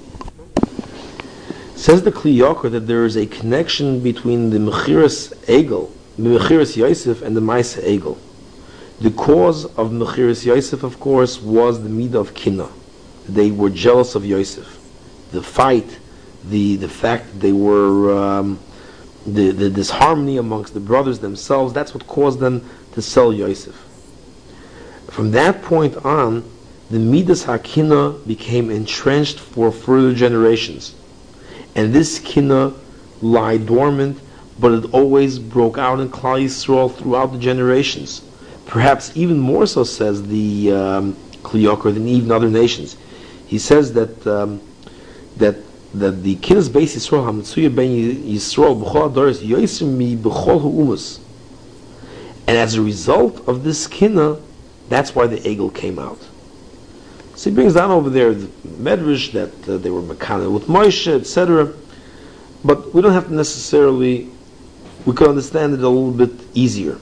Says the Kli Yakar that there is a connection between the Mechiras Egel, Mechiras Yosef, and the Ma'aseh Egel. The cause of Mechiras Yosef, of course, was the Midah of Kinah. They were jealous of Yosef. The fight, the the fact that they were um, the, the disharmony amongst the brothers themselves, that's what caused them to sell Yosef. From that point on, the Midas HaKinah became entrenched for further generations. And this Kinah lied dormant, but it always broke out in Klal Yisrael throughout the generations. Perhaps even more so, says the um, Kli Yakar, than even other nations. He says that um, that that the Kinah's base Yisrael Hametzuya ben Yisrael b'chol adoros yosim mi b'chol ha'umas, and as a result of this Kinah, that's why the Egel came out. So he brings down over there the Medrash that uh, they were Mekana with Moshe, et cetera. But we don't have to necessarily. We can understand it a little bit easier.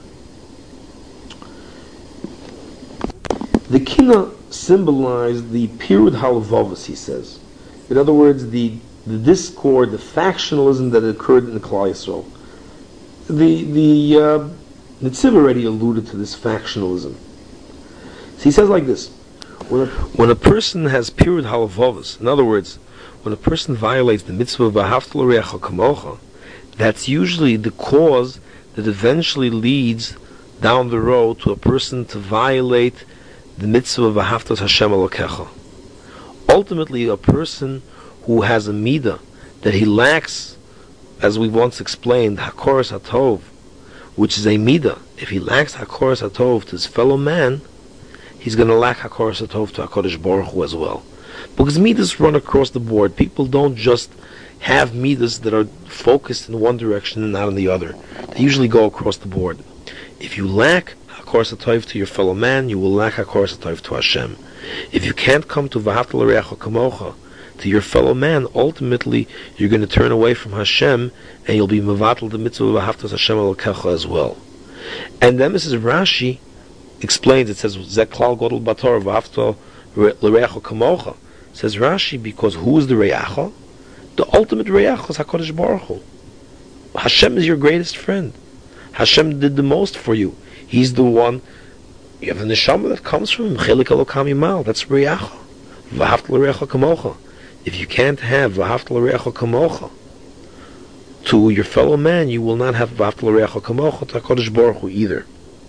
The Kinah symbolized the Pirud Halavavos, he says. In other words, the, the discord, the factionalism that occurred in the Klal Yisrael. The the uh, Nitziv already alluded to this factionalism. So he says like this: when a, when a person has Pirud Halavavos, in other words, when a person violates the mitzvah of V'ahavta l'reacha kamocha, that's usually the cause that eventually leads down the road to a person to violate the mitzvah of V'ahavta Hashem Elokecha. Ultimately, a person who has a midah that he lacks, as we once explained, Hakoras HaTov, which is a midah. If he lacks Hakoras HaTov to his fellow man, he's going to lack Hakoras HaTov to HaKadosh Baruch Hu as well. Because midas run across the board. People don't just have midas that are focused in one direction and not in the other. They usually go across the board. If you lack hakor satayv to your fellow man, you will lack hakor satayv to Hashem. If you can't come to v'ahavta l'reacha kamocha, to your fellow man, ultimately you're going to turn away from Hashem, and you'll be mevatel the mitzvah v'ahavta Hashem elokecha as well. And then Missus Rashi explains, it says zeh klal godel bator v'ahavta l'reacha kamocha. Says Rashi, because who is the reacha? The ultimate reacha is HaKadosh Baruch Hu. Hashem is your greatest friend. Hashem did the most for you. He's the one. You have the neshama that comes from him. Chelik Elokam Yimal. That's reacha. V'ahavta l'reacha kamocha. If you can't have v'ahavta l'reacha kamocha to your fellow man, you will not have v'ahavta l'reacha kamocha to HaKadosh Baruch Hu either.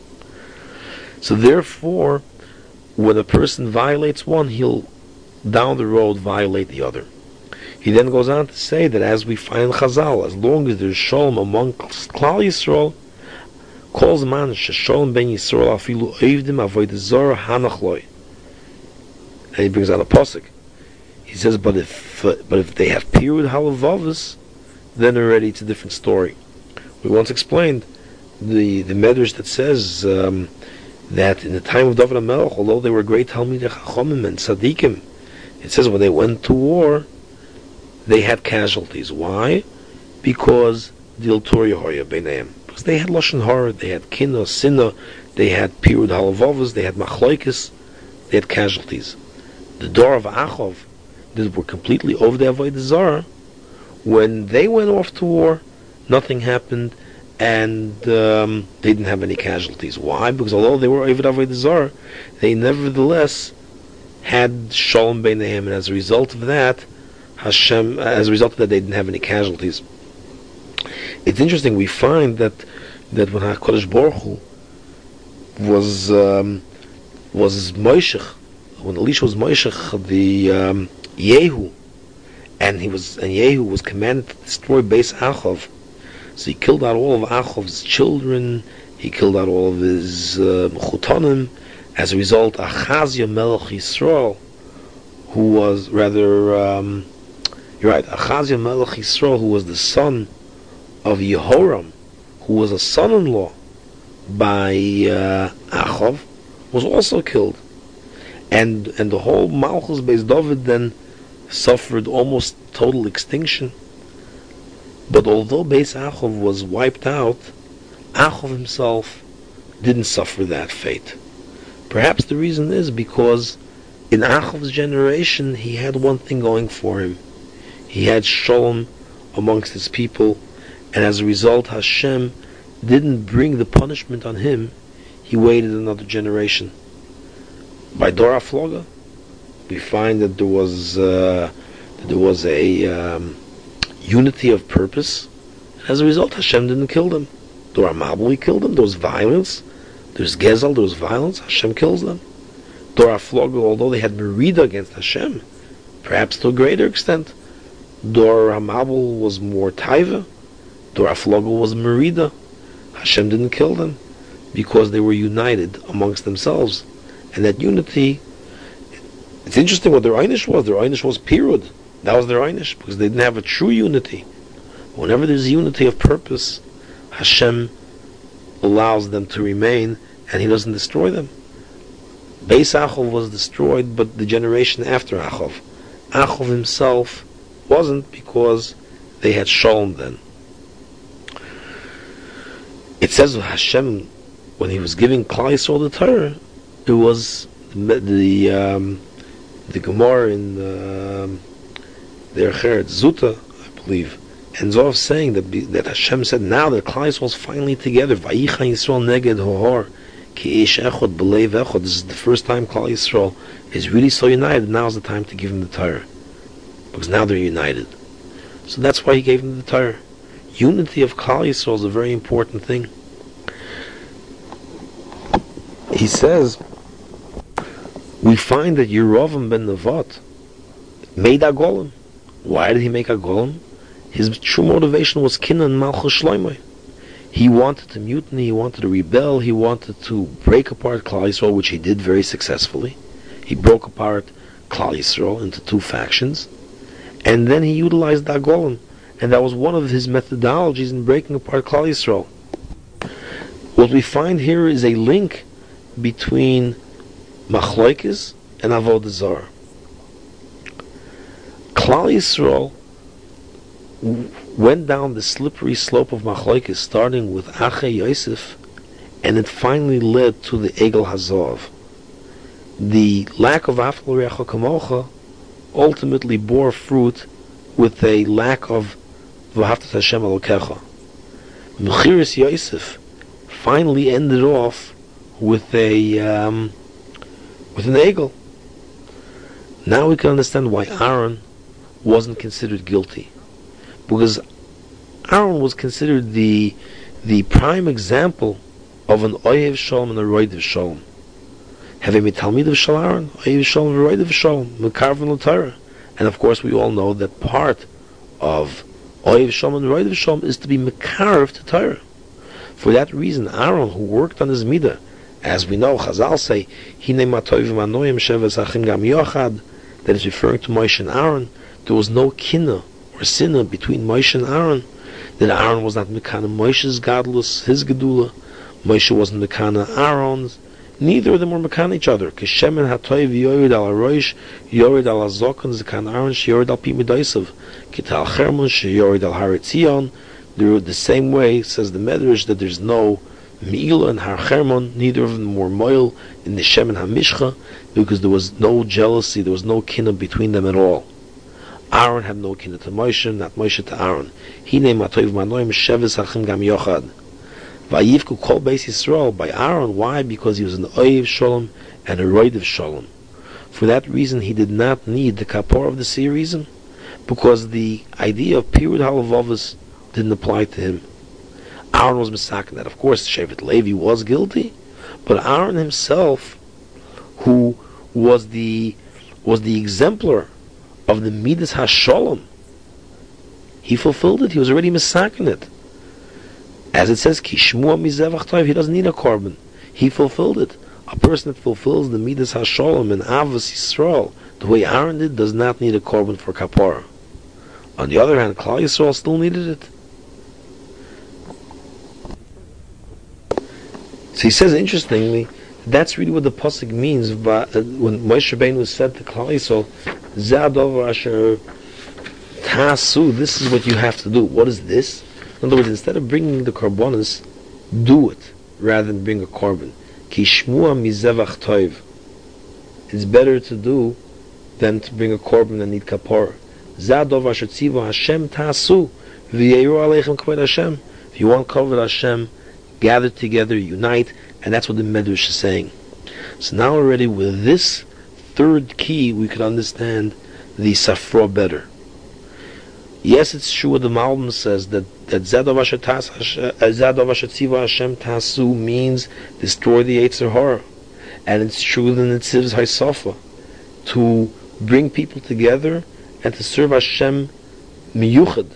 So therefore, when a person violates one, he'll down the road violate the other. He then goes on to say that as we find Chazal, as long as there's shalom among Klal Yisrael, calls man shalom ben Yisrael afilu oivdim avodah zara hanachloi. And he brings out a pasuk. He says, but if uh, but if they have period halavavas, then already it's a different story. We once explained the the medrash that says um, that in the time of David HaMelech, although they were great Talmidei Chachamim and Tzaddikim, it says when they went to war, they had casualties. Why? Because Dil Tur Yehoya Beineim. Because they had Lashon Hara, they had Kinna, Sinna, they had Pirud Halavavas, they had Machloikis, they had casualties. The door of Achov, that were completely over the Avodah Zarah, when they went off to war, nothing happened, and um, they didn't have any casualties. Why? Because although they were over the Avodah Zarah, they nevertheless had Shalom Beineim, and as a result of that, Hashem, as a result of that, they didn't have any casualties. It's interesting. We find that that when Hakadosh Baruch Hu was um, was Moishech, when Elisha was Moishech, the um, Yehu, and he was and Yehu was commanded to destroy Beis Achov, so he killed out all of Achov's children. He killed out all of his chutanim. Uh, as a result, Achazia Melech Yisrael, who was rather. Um, You're right, Achazia Melech Yisrael, who was the son of Yehoram, who was a son-in-law by uh, Achov, was also killed. And and the whole Malchus Beis David then suffered almost total extinction. But although Beis Achov was wiped out, Achov himself didn't suffer that fate. Perhaps the reason is because in Achov's generation he had one thing going for him. He had shalom amongst his people, and as a result, Hashem didn't bring the punishment on him. He waited another generation. By Dora Floga, we find that there was uh, that there was a um, unity of purpose. As a result, Hashem didn't kill them. Dora Mabul, he killed them. There was violence. There's Gezel. There was violence. Hashem kills them. Dora Floga, although they had merida against Hashem, perhaps to a greater extent, Dor HaMabul was more taiva. Dor HaFlogel was merida. Hashem didn't kill them because they were united amongst themselves, and that unity. It's interesting what their einish was. Their einish was pirud. That was their einish because they didn't have a true unity. Whenever there's unity of purpose, Hashem allows them to remain, and He doesn't destroy them. Beis Achov was destroyed, but the generation after Achov, Achov himself wasn't, because they had shalom then. It says Hashem, when He was giving Klal Yisrael the Torah, it was the the, um, the Gemara in um, the Ercheret Zuta, I believe, ends off saying that that Hashem said, now that Klal Yisrael is finally together, Vayicha Yisrael neged Hohor, Ki Ish Echod B'leiv Echod. This is the first time Klal Yisrael is really so united. Now is the time to give Him the Torah, because now they're united. So that's why He gave them the Torah. Unity of Klal Yisrael is a very important thing. He says, we find that Yerovam ben Nevat made a golem. Why did he make a golem? His true motivation was Kinna and Malchus Shloimeh. He wanted to mutiny, he wanted to rebel, he wanted to break apart Klal Yisrael, which he did very successfully. He broke apart Klal Yisrael into two factions, and then he utilized the Agolim, and that was one of his methodologies in breaking apart Klal Yisrael. What we find here is a link between Machlokes and Avodah Zarah. Klal Yisrael went down the slippery slope of Machlokes, starting with Achei Yosef, and it finally led to the Egel Hazov. The lack of Afal Recha Kamocha ultimately bore fruit with a lack of V'ahavta Hashem Elokecha. Mechiras Yosef finally ended off with a um, with an Egel. Now we can understand why Aaron wasn't considered guilty, because Aaron was considered the the prime example of an Oyev Shalom and a Roidev Shalom. Having a Talmid of Shal Aaron, Oyev Shalom, Roidev Shalom, Mekarven L'Torah. And of course we all know that part of Oyev Shalom and Roidev Shalom is to be Mekarv to Torah. For that reason, Aaron, who worked on his Midah, as we know, Chazal say, Hinei Matoivim Anoyim Sheves Achim Gam Yochad, that is referring to Moshe and Aaron. There was no kinna or sinna between Moshe and Aaron, that Aaron was not Mekana Moshe's godless, his Gedula, Moshe wasn't Mekana Aaron's, neither of them were Mekana each other. Keshemen hatoiv yored al roish, yored al azokon, zekan Aaron, sheyored al pi midaisav, kital chermon, sheyored al haritzion. They're the same way, says the Medrash, that there's no Meila and Har Chermon, neither of them were Moil in the Shem and HaMishcha, because there was no jealousy, there was no kinna between them at all. Aaron had no kinna to Moshe, not Moshe to Aaron. Hinei matoiv manoim sheves achim gam yochad. Vayivku kol beis Yisrael by Aaron. Why? Because he was an Oyev Shalom and a Roidev Shalom. For that reason, he did not need the kapor of the season, because the idea of Pirud Halavavos didn't apply to him. Aaron was misaken that. Of course, Shevet Levi was guilty, but Aaron himself, who was the was the exemplar of the Midas HaShalom, he fulfilled it. He was already misaken it. As it says, Kishmua Mizevach Toiv, he doesn't need a korban. He fulfilled it. A person that fulfills the Midas HaShalom and Avos Yisrael, the way Aaron did, does not need a korban for kapara. On the other hand, Klal Yisrael still needed it. So he says, interestingly, that's really what the pasuk means but, uh, when Moshe Rabbeinu said to Klal Yisrael, Zeh asher tasu, this is what you have to do. What is this? In other words, instead of bringing the korbanos, do it rather than bring a korban. Kishmua mizevach toiv. It's better to do than to bring a korban and need kapor. Zeh asher tziva Hashem tasu v'yeiru aleichem kvod Hashem. If you want kvod Hashem, gather together, unite, and that's what the Medrash is saying. So now already with this third key, we could understand the Safra better. Yes, it's true what the Malbim says, that that Zadov Tziva Hashem Tasu means destroy the Yetzer Hara, and it's true that it says Haisafa, to bring people together and to serve Hashem miyuchad.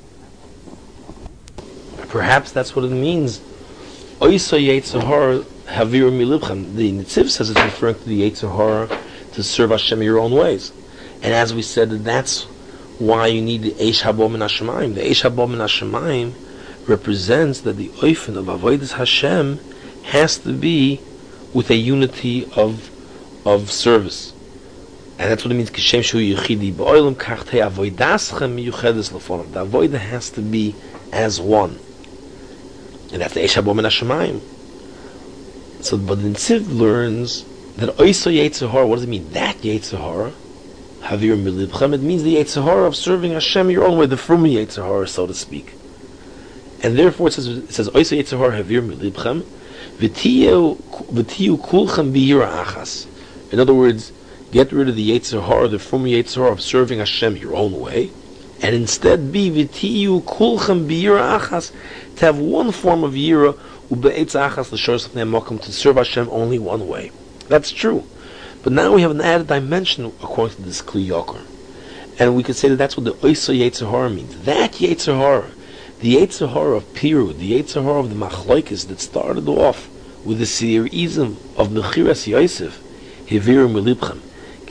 Perhaps that's what it means. Oisa Yetzer Hara Havir Milibchem. The Nitziv says it's referring to the Yetzer Hara to serve Hashem your own ways. And as we said, that's why you need the Eish Habo Min HaShemayim. The Eish Habo Min HaShemayim represents that the Oifen of Avodas Hashem has to be with a unity of of service. And that's what it means. Kishem Shu Yuchidi Ba'olam Kachtei Avodaschem Yuchedes Lefonim. The Avodah has to be as one. And that's the Eish Habo Min HaShemayim. So, but the Nitziv learns that Oiso Yetzer Hara, what does it mean? That Yetzer Hara, Havir Milibchem, it means the Yetzer Hara of serving Hashem your own way, the Frum Yetzer Hara, so to speak. And therefore it says, it says Oiso Yetzer Hara Havir Milibchem, V'tiyu Kulchem B'yira Achas. In other words, get rid of the Yetzer Hara, the Frum Yetzer Hara of serving Hashem your own way, and instead be V'tiyu Kulchem B'yira Achas, to have one form of Yira, Ube'etz Achas L'shor Sofnei Mokum, to serve Hashem only one way. That's true. But now we have an added dimension according to this Kli Yakar. And we could say that that's what the Oisa Yetzer Hara means. That Yetzer Hara, the Yetzer Hara of Piru, the Yetzer Hara of the Machlokes that started off with the Seir'izim of Mechiras Yosef, Hivir Milibchem,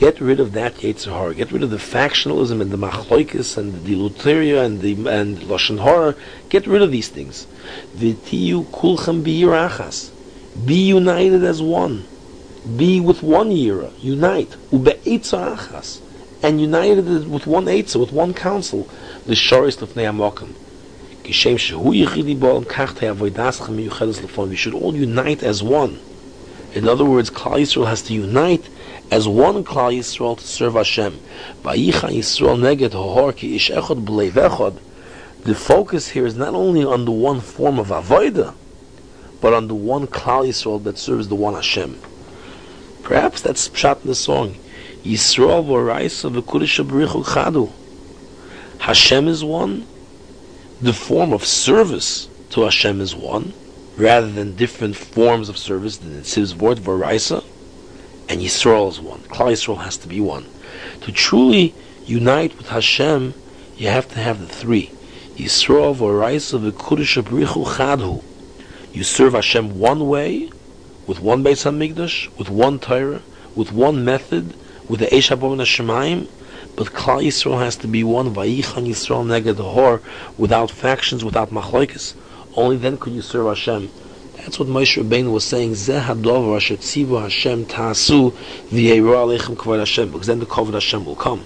Get rid of that Yetzer Hara. Get rid of the factionalism and the machloikis and the diluteria and the and lashon hara. Get rid of these things. V'tiyu kulchem b'yirachas. Be united as one. Be with one yira. Unite. Ube'etza achas. And united with one etza, with one counsel. The shoris lefnei hamokim. Kishem shehu yichidi ba'olam kach te'avodaschem miyuchedes lefon. We should all unite as one. In other words, Klal Yisrael has to unite as one Klal Yisrael to serve Hashem. Vayicha Yisrael neged hohor ki ish echad b'leiv echad. The focus here is not only on the one form of avodah, but on the one Klal Yisrael that serves the one Hashem. Perhaps that's pshat in the song. Yisrael v'oraisa v'kudesh b'richu chadu. Hashem is one. The form of service to Hashem is one, rather than different forms of service. The Nitziv's word v'oraisa, and Yisrael is one. Klal Yisrael has to be one. To truly unite with Hashem, you have to have the three. Yisrael v'oraisa v'kudesh b'richu chadu. You serve Hashem one way, with one Beis HaMikdash, with one Torah, with one method, with the Eish HaBom and HaShemayim, but Klal Yisrael has to be one, Vayichan Yisrael neged hor, without factions, without machlokes. Only then could you serve Hashem. That's what Moshe Rabbeinu was saying, Zeh hadover asher tzivu Hashem ta'asu v'yeru aleichem kavod Hashem, because then the kavod Hashem will come.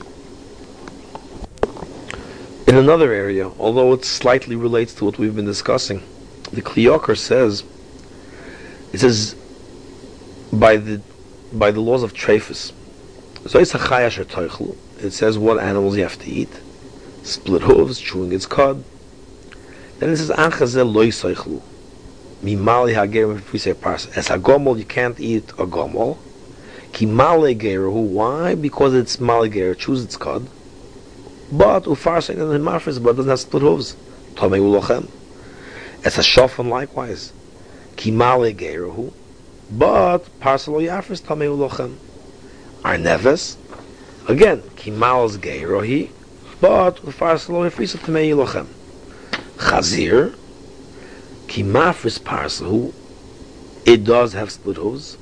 In another area, although it slightly relates to what we've been discussing, the Kli Yakar says, it says, by the by the laws of Treifus, it says what animals you have to eat, split hooves, chewing its cud. Then it says, Anchazel loy soichlu, mimali hager, if we say parsa, as a gomol, you can't eat a gomol, ki male gerehu, why? Because it's male ger, chews its cud, but ufarsa in the mafres, but doesn't have split hooves, tomei ulochem. As a shofan likewise, ki male gerehu, but parsa lo yafres, tomei ulochem. Arneves, again, ki mal's gerehi, but ufarsa lo yafres, tomei ulochem. Chazir, ki mafris parsahu, it does have split hooves,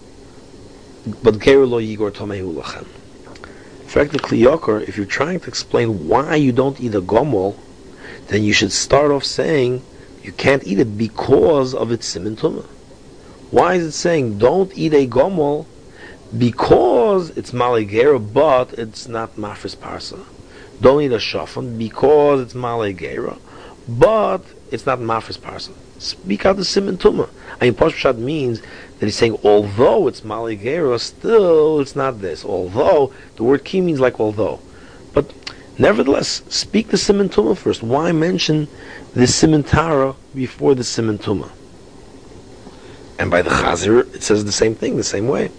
but geru lo yigor tomehu lachem. In fact, the Kli Yakar, if you're trying to explain why you don't eat a gomol, then you should start off saying you can't eat it because of its siman tumah. Why is it saying don't eat a gomol because it's maligeru, but it's not mafris parsa? Don't eat a shafan because it's maligeru, but it's not mafris parsa. Speak out the siman tumah. I mean, Pashpashat means that he's saying although it's maligera, still it's not this. Although the word ki means like although, but nevertheless, speak the siman tumah first. Why mention the siman tara before the siman tumah? And by the Chazir, it says the same thing, the same way.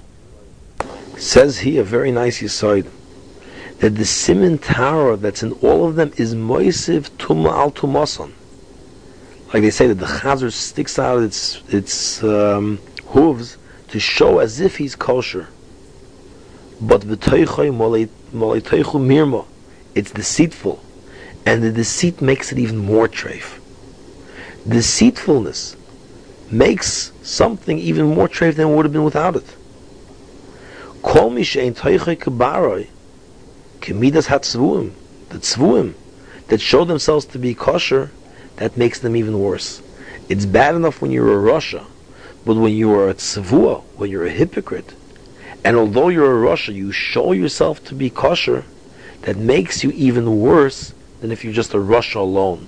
It says here a very nice yesod that the siman tara that's in all of them is moisiv tumah al tumason. Like they say that the Chazir sticks out its its um, hooves to show as if he's kosher. But v'toichoy molei toichu mirma, it's deceitful, and the deceit makes it even more treif. Deceitfulness makes something even more treif than it would have been without it. Kol mi she'ein toichoy kebaroi, kemidas hatzvuim, the tzvuim that show themselves to be kosher, that makes them even worse. It's bad enough when you're a Rasha, but when you are a tzvua, when you're a hypocrite, and although you're a Rasha, you show yourself to be kosher, that makes you even worse than if you're just a Rasha alone.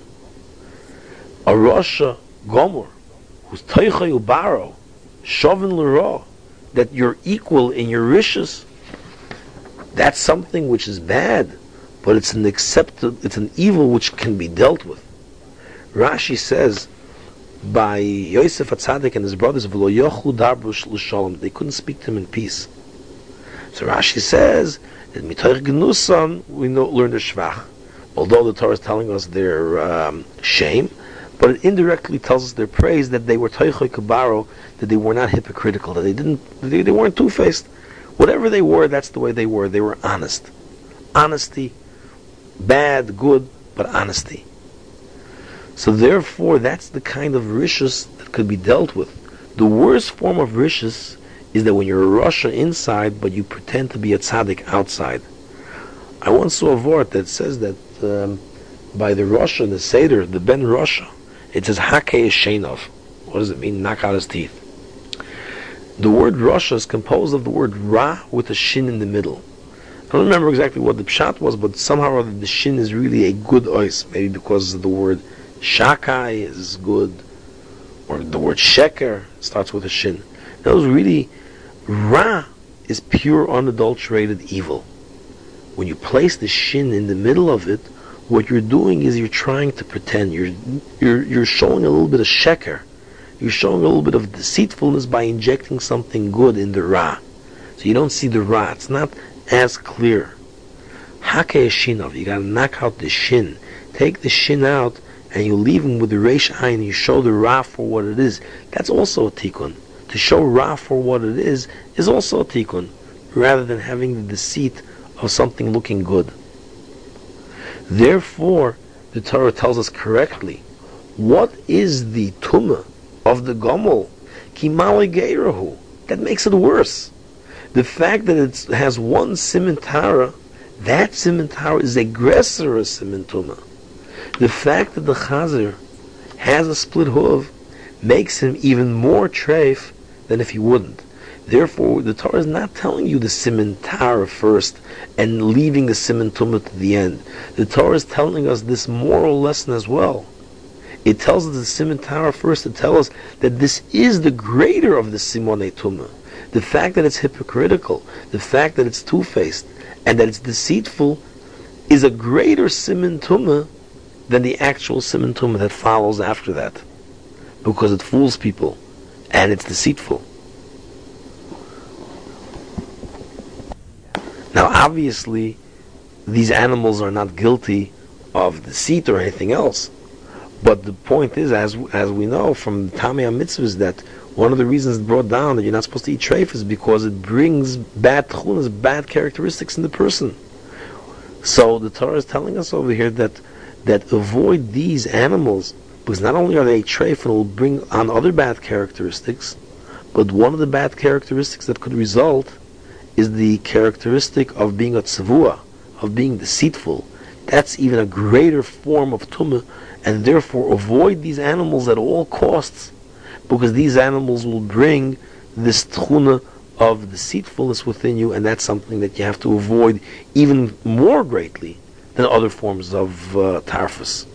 A Rasha Gomor, who's Teicha Ubaro, Shovin L'Ra, that you're equal in your rishus, that's something which is bad, but it's an accepted, it's an evil which can be dealt with. Rashi says by Yosef HaTzadik and his brothers, V'lo yochlu darbush l'shalom, they couldn't speak to him in peace. So Rashi says that mitoich genusan we know, learn their shvach, although the Torah is telling us their um, shame, but it indirectly tells us their praise, that they were teichoy kabaro, that they were not hypocritical, that they didn't, they, they weren't two-faced. Whatever they were, that's the way they were. They were honest. Honesty, bad, good, but honesty. So therefore, that's the kind of rishus that could be dealt with. The worst form of rishus is that when you're a Rasha inside, but you pretend to be a tzaddik outside. I once saw a word that says that um, by the Rasha, the Seder, the Ben Rasha, it says Hakei Shenov. What does it mean? Knock out his teeth. The word Rasha is composed of the word Ra with a shin in the middle. I don't remember exactly what the pshat was, but somehow or other the shin is really a good ois. Maybe because of the word Shakai is good, or the word Sheker starts with a shin. That was really, Ra is pure unadulterated evil. When you place the shin in the middle of it, what you're doing is you're trying to pretend. You're you're you're showing a little bit of sheker. You're showing a little bit of deceitfulness by injecting something good in the Ra. So you don't see the Ra. It's not as clear. Hakei Shinov. You got to knock out the shin. Take the shin out, and you leave him with the Reish Ayin. You show the Ra for what it is. That's also a tikkun. To show Ra for what it is is also a tikkun, rather than having the deceit of something looking good. Therefore, the Torah tells us correctly, what is the tumah of the gomel? Ki malei geirahu. That makes it worse. The fact that it has one siman tara, that siman tara is a gresser siman tumah. The fact that the chazer has a split hoof makes him even more treif than if he wouldn't. Therefore, the Torah is not telling you the siman tara first and leaving the siman tumah to the end. The Torah is telling us this moral lesson as well. It tells us the siman tara first to tell us that this is the greater of the simonei tumah. The fact that it's hypocritical, the fact that it's two-faced, and that it's deceitful, is a greater siman tumah than the actual siman tumah that follows after that, because it fools people and it's deceitful. Now, obviously, these animals are not guilty of deceit or anything else. But the point is, as as we know from the Tamei HaMitzvahs, that one of the reasons brought down that you're not supposed to eat treif is because it brings bad tchunas, bad characteristics in the person. So the Torah is telling us over here that that avoid these animals, because not only are they treif and will bring on other bad characteristics, but one of the bad characteristics that could result is the characteristic of being a tzavua, of being deceitful. That's even a greater form of tumah, and therefore avoid these animals at all costs, because these animals will bring this tchuna of deceitfulness within you, and that's something that you have to avoid even more greatly than other forms of uh, tarfus.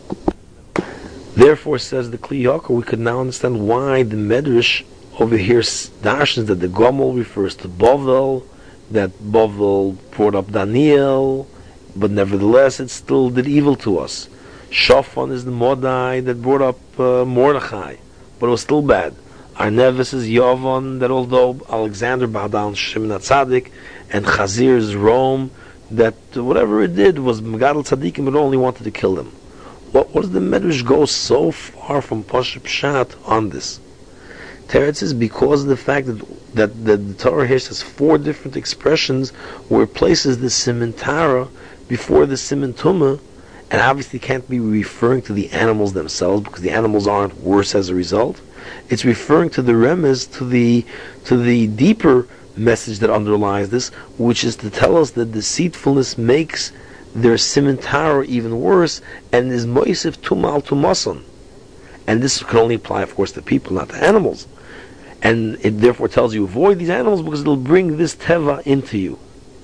Therefore, says the Kli Yakar, we could now understand why the Medrash over here darshans that the Gomel refers to Bovel, that Bovel brought up Daniel, but nevertheless it still did evil to us. Shofan is the Modai that brought up uh, Mordechai, but it was still bad. Arnevis is Yovan, that although Alexander bowed down Shimon HaTzadik, and Chazir is Rome, that whatever it did was Megadol Tzadikim, it only wanted to kill them. What, what does the Medrash go so far from Pashup Pshat on this? Teretz is because of the fact that, that, that the Torah here says four different expressions where it places the siman tara before the siman tumah, and obviously can't be referring to the animals themselves because the animals aren't worse as a result. It's referring to the remez, to the to the deeper message that underlies this, which is to tell us that deceitfulness makes their siman tara even worse and is moisif tumal tumason. And this can only apply, of course, to people, not to animals. And it therefore tells you avoid these animals because it'll bring this teva into you.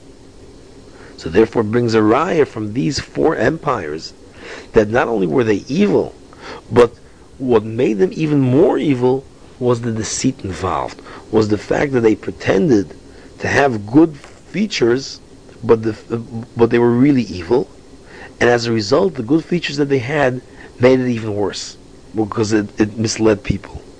So therefore it brings a raya from these four empires that not only were they evil, but what made them even more evil was the deceit involved, was the fact that they pretended to have good features, but the, but they were really evil, and as a result the good features that they had made it even worse because it, it misled people.